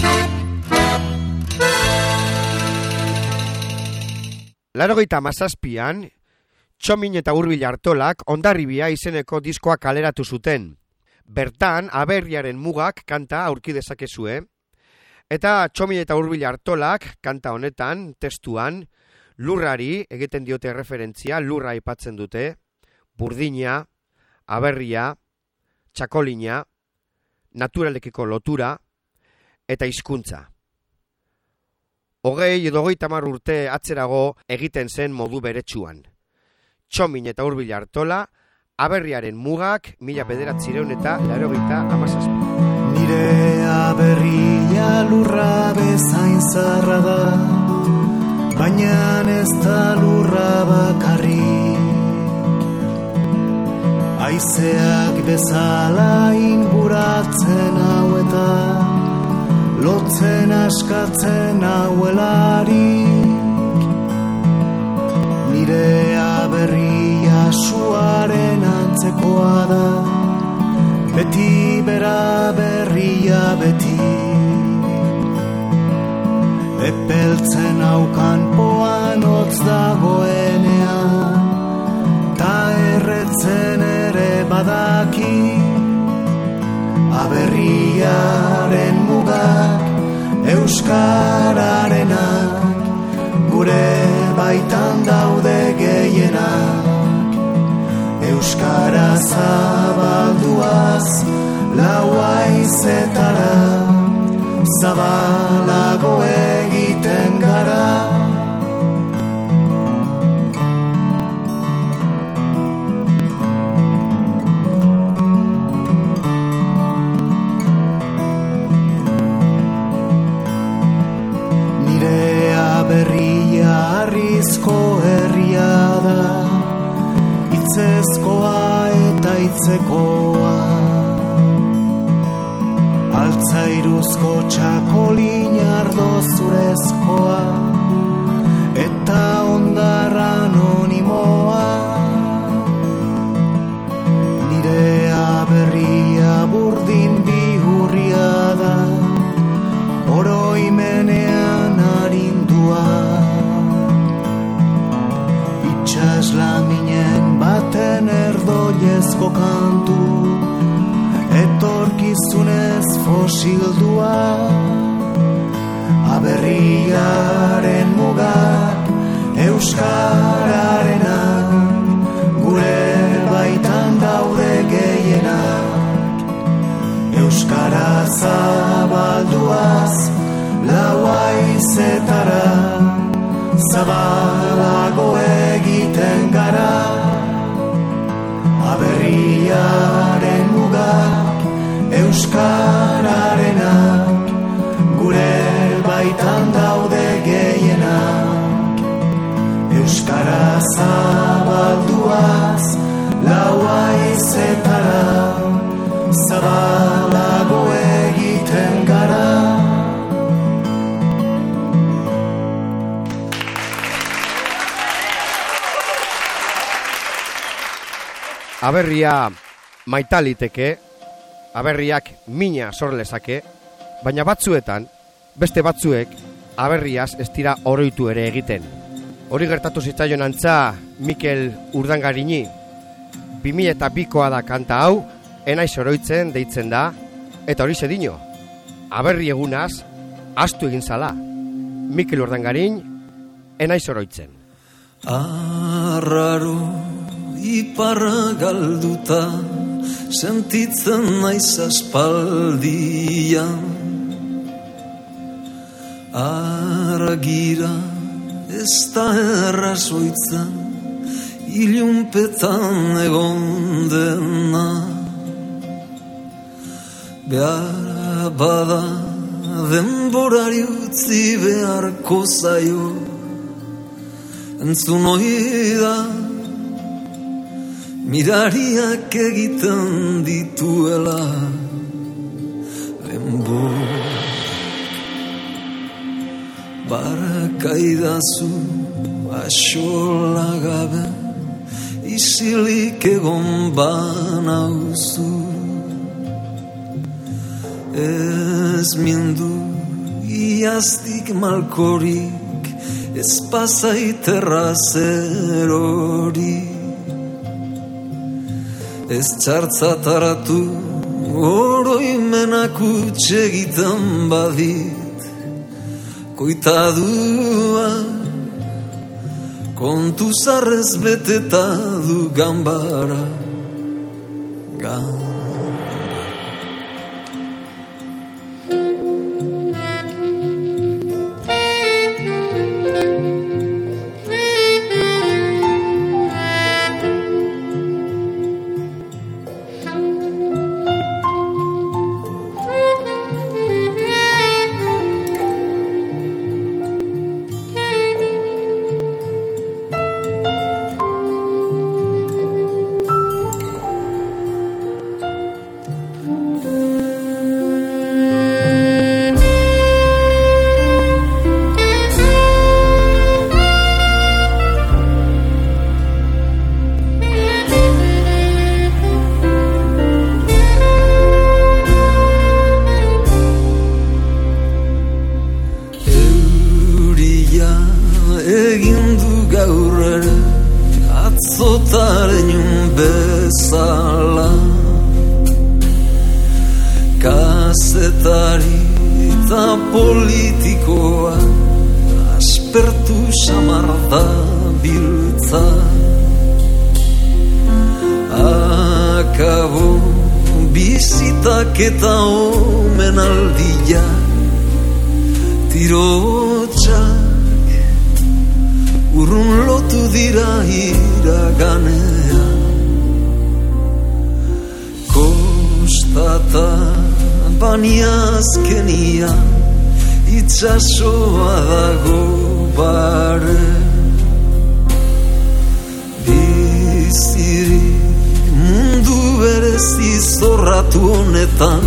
Laurogeita hamazazpian, Txomin eta Hurbil Artolak Hondarribia izeneko diskoa kaleratu zuten. Bertan, aberriaren mugak kanta aurki dezakezue, eta Txomin eta Hurbil Artolak kanta honetan, testuan, lurrari egiten diote referentzia, lurra aipatzen dute, burdina, aberria, txakolina, naturalekiko lotura eta hizkuntza. 20 edo 30 urte atzerago egiten zen modu beretsuan. Txomin eta Hurbil Artola, aberriaren mugak 1987. Nire aberria lurra bezain zarra da, baina ez da lurra bakarrik. Aizeak bezala inguratzen hau eta lotzen askatzen hauelarik. Nire aberria suaren antzekoa da, beti bera berria beti. Epeltzen haukan poan hotz dagoenean, ta erretzen ere badaki. Aberriaren mugak euskararenak, gure baitan daude gehienak. Euskara zabalduaz lau haizetara, zabalago egiten gara. Berria arrizko herria da, itzezkoa eta itzekoa. Altzairuzko txakolin ardo zurezkoa, eta hondarra anonimoa. Nire aberria burdin bihurria da, oroimenean arindua. Itxas laminen baten erdoiezko kantu, etorkizunez fosildua, aberriaren mugak euskararenak, gure baitan daude gehienak. Euskara zabalduaz lau haizetara, zabalago egiten gara. Aberriaren mugak euskararenak, gure baitan daude gehienak. Euskara zabalduaz lau haizetara, zabalago egiten gara. Aberria maitaliteke, aberriak mina sorlezake, baina batzuetan, beste batzuek, aberriaz ez dira oroitu ere egiten. Hori gertatu zitzaion antza Mikel Urdangarini. 2002koa da kanta hau, enaiz oroitzen deitzen da, eta hori zedino, aberri egunaz, astu egin zala. Mikel Urdangarin, enaiz oroitzen. Arraro iparra galduta, sentitzen naiz aspaldian. Argira ez da errazoitzen, ilunpetan egon dena. Behar bada denborari utzi beharko zaio, entzun oida mirariak egiten dituela denbora. Barakaidazu axola gabe, isilik egon banauzu. Ez mindu iaztik malkorik, ez pasaiterra zerori. Ez txartzataratu oroimenak utxegiten badit, koitadua kontu zarrez beteta du ganbara. Kazetari eta politikoa aspertu samar da biltza. Akabo bizitak eta omenaldia, tirotxak urrun lotu dira iraganea. Kostata baniazkenia, itxasoa dago bare. Biziri mundu berezi zorratu honetan,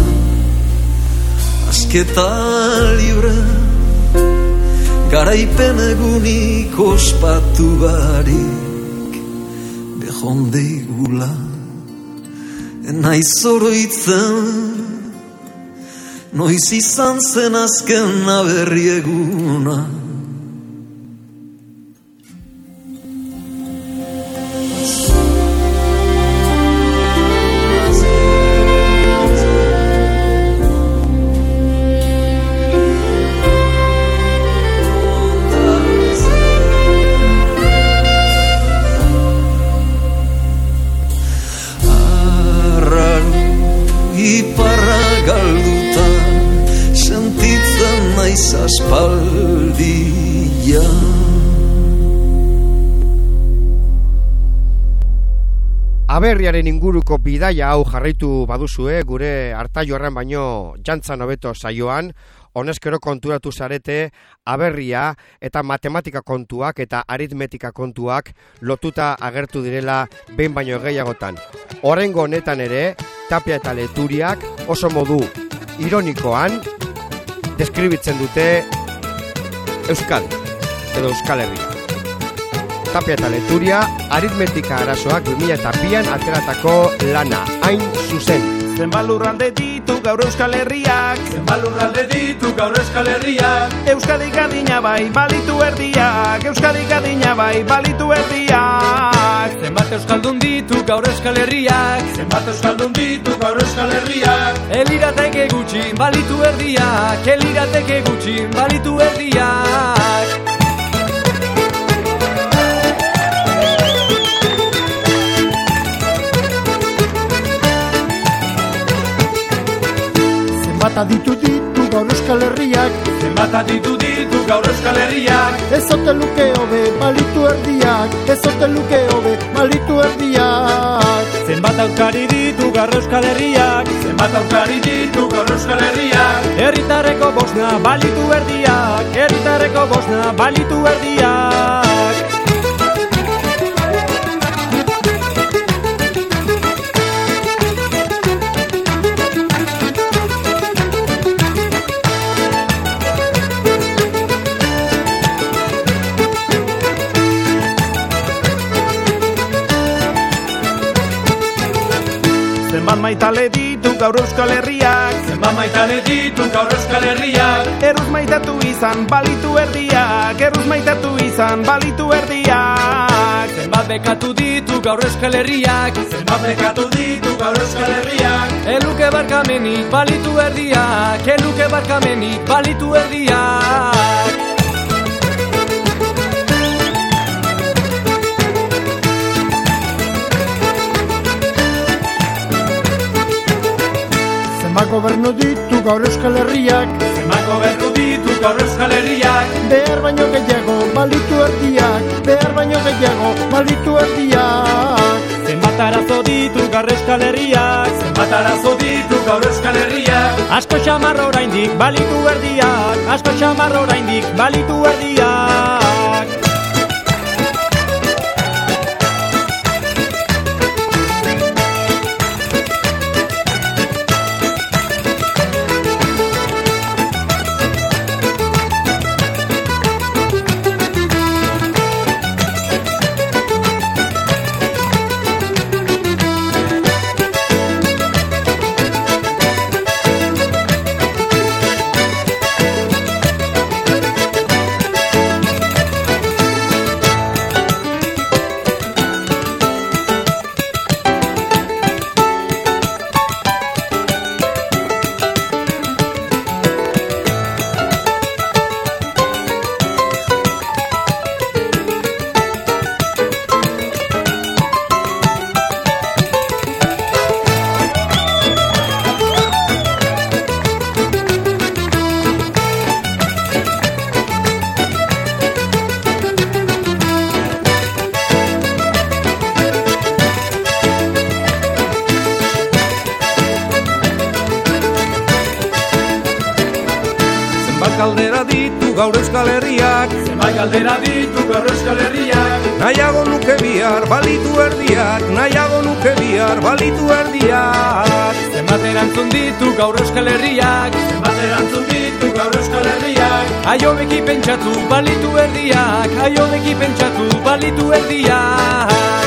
asketa libre, garaipen egunik ospatu barik. Behondeigula enaiz oroitzen, noiz izan zen azken aberri eguna. Aberriaren inguruko bidaia hau jarraitu baduzue, gure Artaioarren baino jantzan hobeto saioan, honezkero konturatu zarete aberria eta matematika kontuak eta aritmetika kontuak lotuta agertu direla behin baino gehiagotan. Oraingo honetan ere, Tapia eta Leturiak oso modu ironikoan deskribitzen dute Euskadi edo Euskal Herria. Tapia eta Leturia, aritmetika arazoak 2002an ateratako lana, hain zuzen. Zenbat lurralde ditu gaur Euskal Herriak, zenbat lurralde ditu gaur Euskal Herriak, Euskadik adina bai balitu erdiak, Euskadik adina bai balitu erdiak. Zenbat euskaldun ditu gaur Euskal Herriak, zenbat euskaldun ditu gaur Euskal Herriak, elirateke gutxi balitu erdiak, elirateke gutxi balitu erdiak. Zenbat aditu ditu gaur Euskal Herriak, zenbat aditu ditu gaur Euskal Herriak, ez ote luke hobe balitu erdiak, ez ote luke hobe balitu erdiak. Zenbat aurkari ditu gaur Euskal Herriak, zenbat aurkari ditu gaur Euskal Herriak, herritarreko bosna balitu erdiak, herritarreko bosna balitu erdiak. Zenbat maitale ditu gaur Euskal Herriak, zenbat maitale ditu gaur Euskal Herriak, erruz maitatu izan balitu erdiak, erruz maitatu izan balitu erdiak. Zenbat bekatu ditu gaur Euskal Herriak, zenbat bekatu ditu gaur Euskal Herriak, eluke barkamenik balitu erdiak, eluke barkamenik balitu erdiak. Zenbat gobernu ditu gaur Euskal Herriak, zenbat gobernu ditu gaur Euskal Herriak, behar baino gehiago balitu erdiak, behar baino gehiago balitu erdiak. Zenbat arazo ditu gaur Euskal Herriak, zenbat arazo ditu gaur Euskal Herriak, asko xamar oraindik balitu erdiak, asko xamar oraindik balitu erdiak. Galdera ditu gaur Euskal Herriak, zenbait galdera ditu gaur Euskal Herriak, nahiago nuke bihar balitu erdiak, nahiago nuke bihar balitu erdiak. Zenbat erantzun ditu gaur Euskal Herriak, zenbat erantzun ditu gaur Euskal Herriak, aiobeki pentsatu balitu erdiak, aiobeki pentsatu balitu erdiak.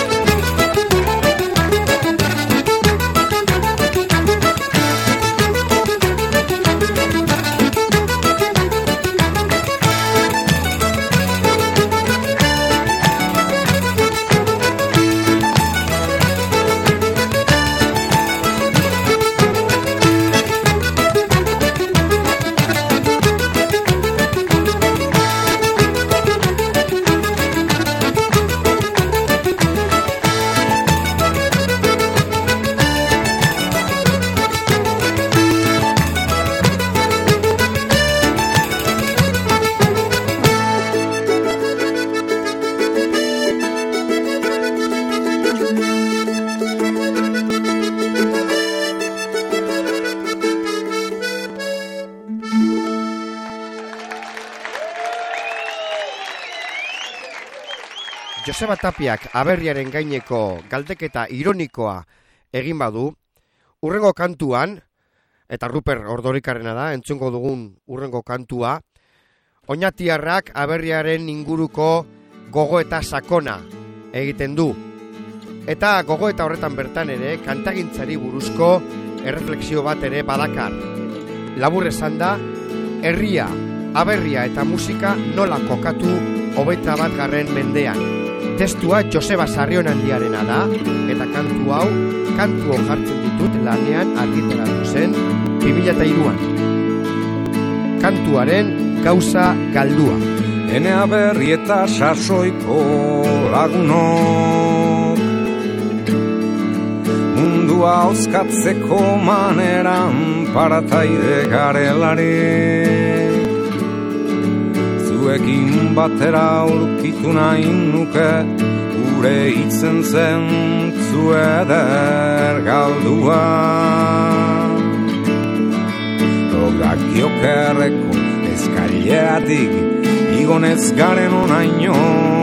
Joseba Tapiak aberriaren gaineko galdeketa ironikoa egin badu, urrengo kantuan, eta Ruper Ordorikarrena da, entzungo dugun urrengo kantua, oñatiarrak aberriaren inguruko gogoeta sakona egiten du. Eta gogoeta horretan bertan ere, kantagintzari buruzko erreflexio bat ere badakar. Labur esan da, herria, aberria eta musika nola kokatu 21. mendean. Testua Joseba Sarrionandiarena da, eta kantu hau, kantuo jartzen ditut lanean argitaratu zen 2003an. Kantuaren gauza galdua. Ene aberri eta sasoiko lagunok, mundua oskatzeko maneran parataide garelari. Zuekin batera aurkitu nahi nuke, gure hitzen zentzu eder galdua. Rogak jokerreko eskaileatik igonez garen onaino.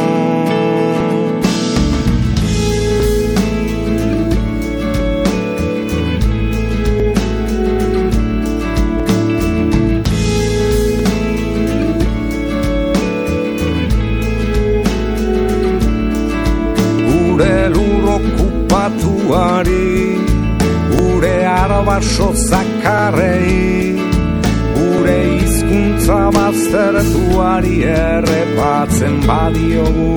Gure lur okupatuari, gure arabaso zakarrei, gure hizkuntza baztertuari errepatzen badiogu.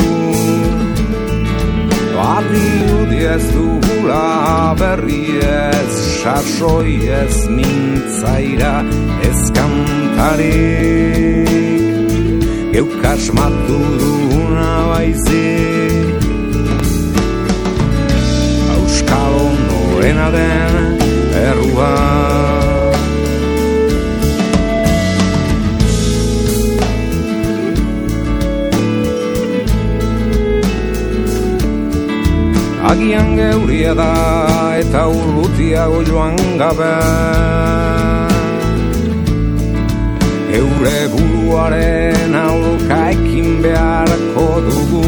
Badirudi ez dugula berri ez sasoi ez mintzaira ez kantarik, geuk asmatu duguna baizik. Auskalo norena den errua, agian geuria da eta urrutiago joan gabe, geure buruaren aurka ekin beharko dugu.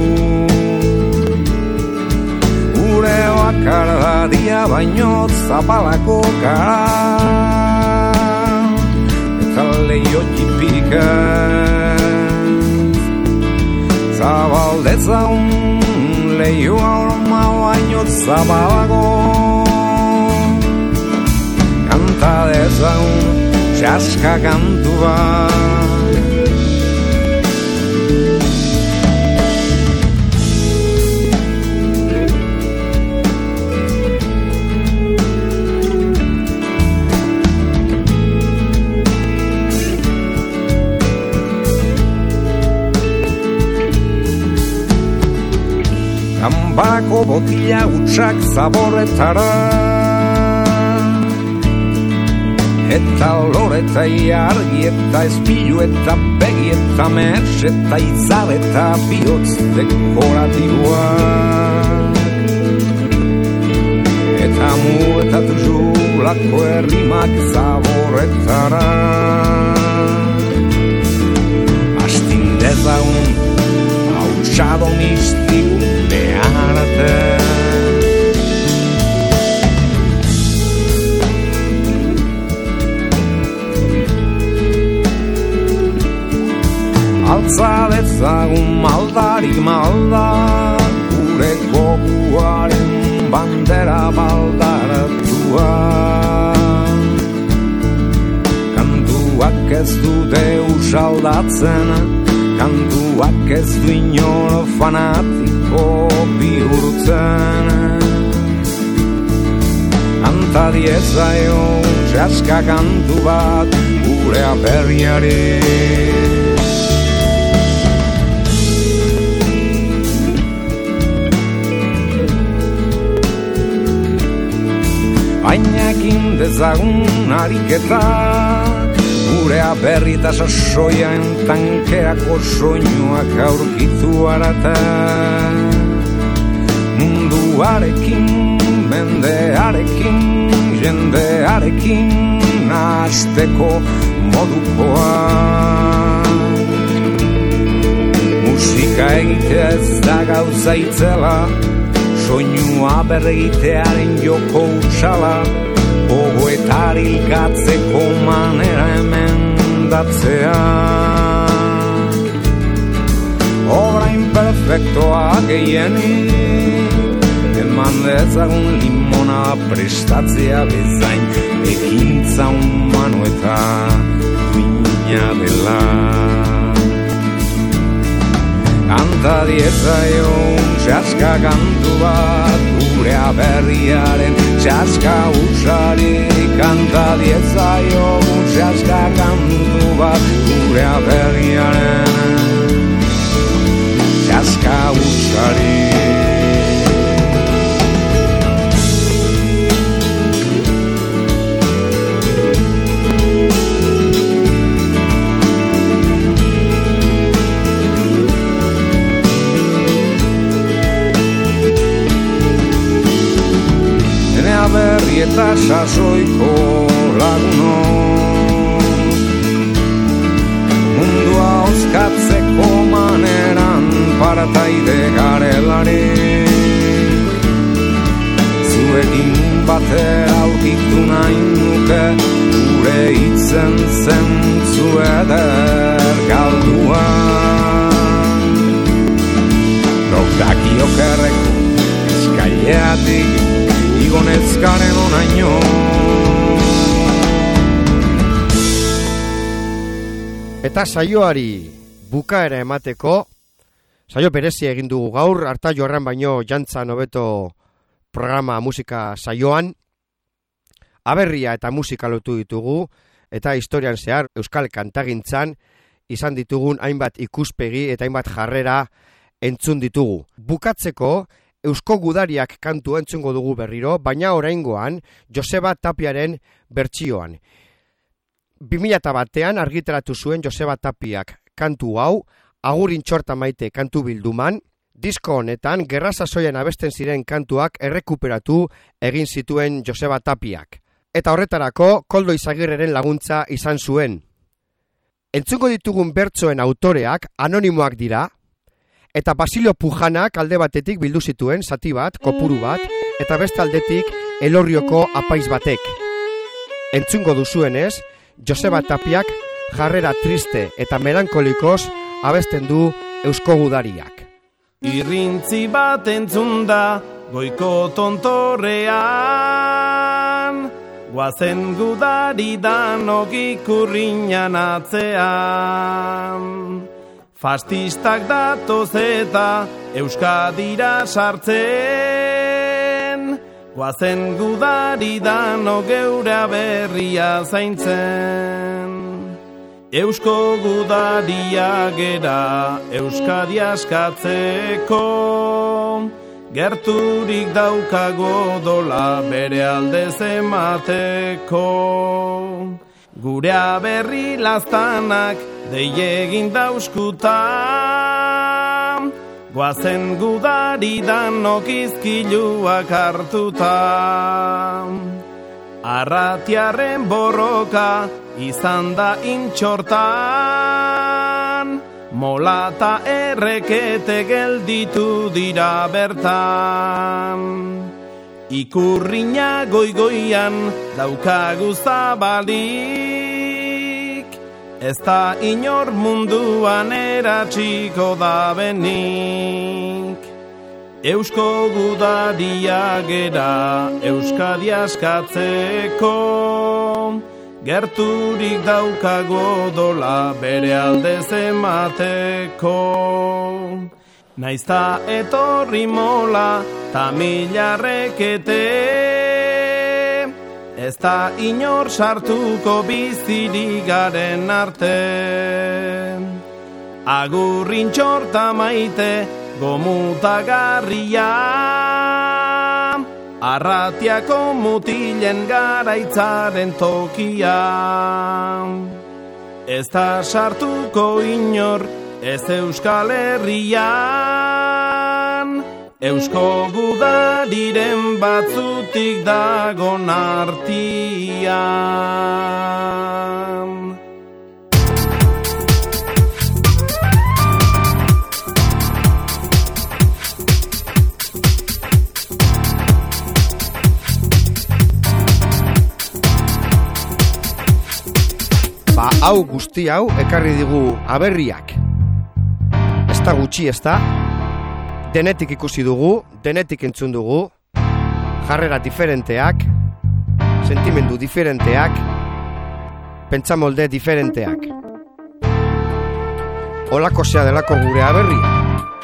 Gure bakardadia baino zapalako gara, eta leio txipik zabaldezaun leio aurma baino zabalago. Kanta dezaun txaska kantu bat, kanbako botila utxak zaborretara, eta loreta argi eta espilu eta begi eta mertx eta izar eta bihotz dekoratiboak, eta mu eta tuzulako errimak zaborretara. Astin dezagun hautsado mistiku beharate, altza dezagun maldarik malda, gure goguaren bandera baldaratua. Kantuak ez dute usaldatzen, kantuak ez du inor fanatiko bihurtzen. Kanta diezaio txaska kantu bat gure aberriari. Baina ekin dezagun ariketa, gure aberri eta sasoian tankerako soinuak aurkitu arata. Munduarekin, mendearekin, jendearekin nahasteko modukoa. Musika egitea ez da gauza itzela, soinua berregitearen joko utsala, gogoetar hilgatzeko manera emendatzea. Obra imperfektoa gehienik, eman dezagun limona prestatzea bezain, ekintza humano eta duina dela. Kanta diezaiogun txaska kantu bat, gure aberriaren txaska usari. Kanta diezaiogun txaska kantu bat, gure aberriaren txaska usari. Berri eta sasoiko lagunok, mundua oskatzeko maneran parataide garelari. Zuekin batera aurkitu nahi nuke, gure hitzen zentzu eder galduan. Nokdaki okerreko eskaileatik Gonezkaren onaino. Eta saioari bukaera emateko, saio berezia egin dugu gaur, harta joarran baino jantzan hobeto programa musika saioan. Aberria eta musika lotu ditugu, eta historian zehar euskal kantagintzan izan ditugun hainbat ikuspegi eta hainbat jarrera entzun ditugu. Bukatzeko, Eusko Gudariak kantu entzungo dugu berriro, baina oraingoan Joseba Tapiaren bertsioan. 2001 argitaratu zuen Joseba Tapiak kantu hau, Agurin txorta maite kantu bilduman, disko honetan gerra sasoian abesten ziren kantuak errekuperatu egin zituen Joseba Tapiak. Eta horretarako Koldo Izagirreren laguntza izan zuen. Entzungo ditugun bertsoen autoreak anonimoak dira, eta Basilio Pujanak alde batetik bildu zituen zati bat, kopuru bat, eta beste aldetik Elorrioko apaiz batek. Entzungo duzuenez, Joseba Tapiak jarrera triste eta melankolikoz abesten du Eusko Gudariak. Irrintzi bat entzunda goiko tontorrean, guazen gudari danok ikurriñan atzean. Fastistak datoz eta Euskadira sartzen, guazen gudari dano geure berria zaintzen. Eusko gudaria gera Euskadi askatzeko, gerturik daukago dola bere aldez emateko. Gure aberri laztanak deiegin dauskuta, guazen gudari danok izkiluak hartuta. Arratiarren borroka izan da intxortan, molata errekete gelditu dira bertan. Ikurriña goigoian daukagu zabalik, ez da inor munduan eratsiko da benik. Eusko gudaria gera Euskadi askatzeko, gerturik daukago dola bere aldez emateko. Naizta etorri mola ta milarrekete, ez da inor sartuko bizirik garen arte. Agurrin txorta maite gomutagarria, arratiako mutilen garaitzaren tokia. Ez da sartuko inor ez Euskal Herrian, Eusko Gudariren batzutik dagon artian. Hau guzti hau ekarri digu aberriak. Ez da gutxi, ez da? Denetik ikusi dugu, denetik entzun dugu, jarrera diferenteak, sentimendu diferenteak, pentsamolde diferenteak. Olako zea delako gure aberria.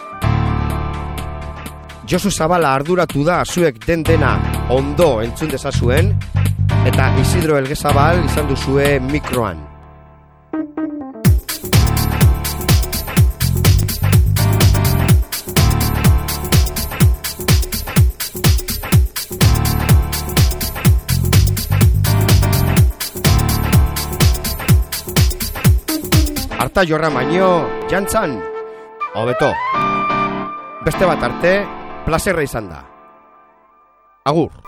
Josu Zabala arduratu da zuek dena ondo entzun dezazuen, eta Isidro Elgezabal izan duzue mikroan. Arta jorra baino, jantzan, hobeto. Beste bat arte, plazerra izan da. Agur.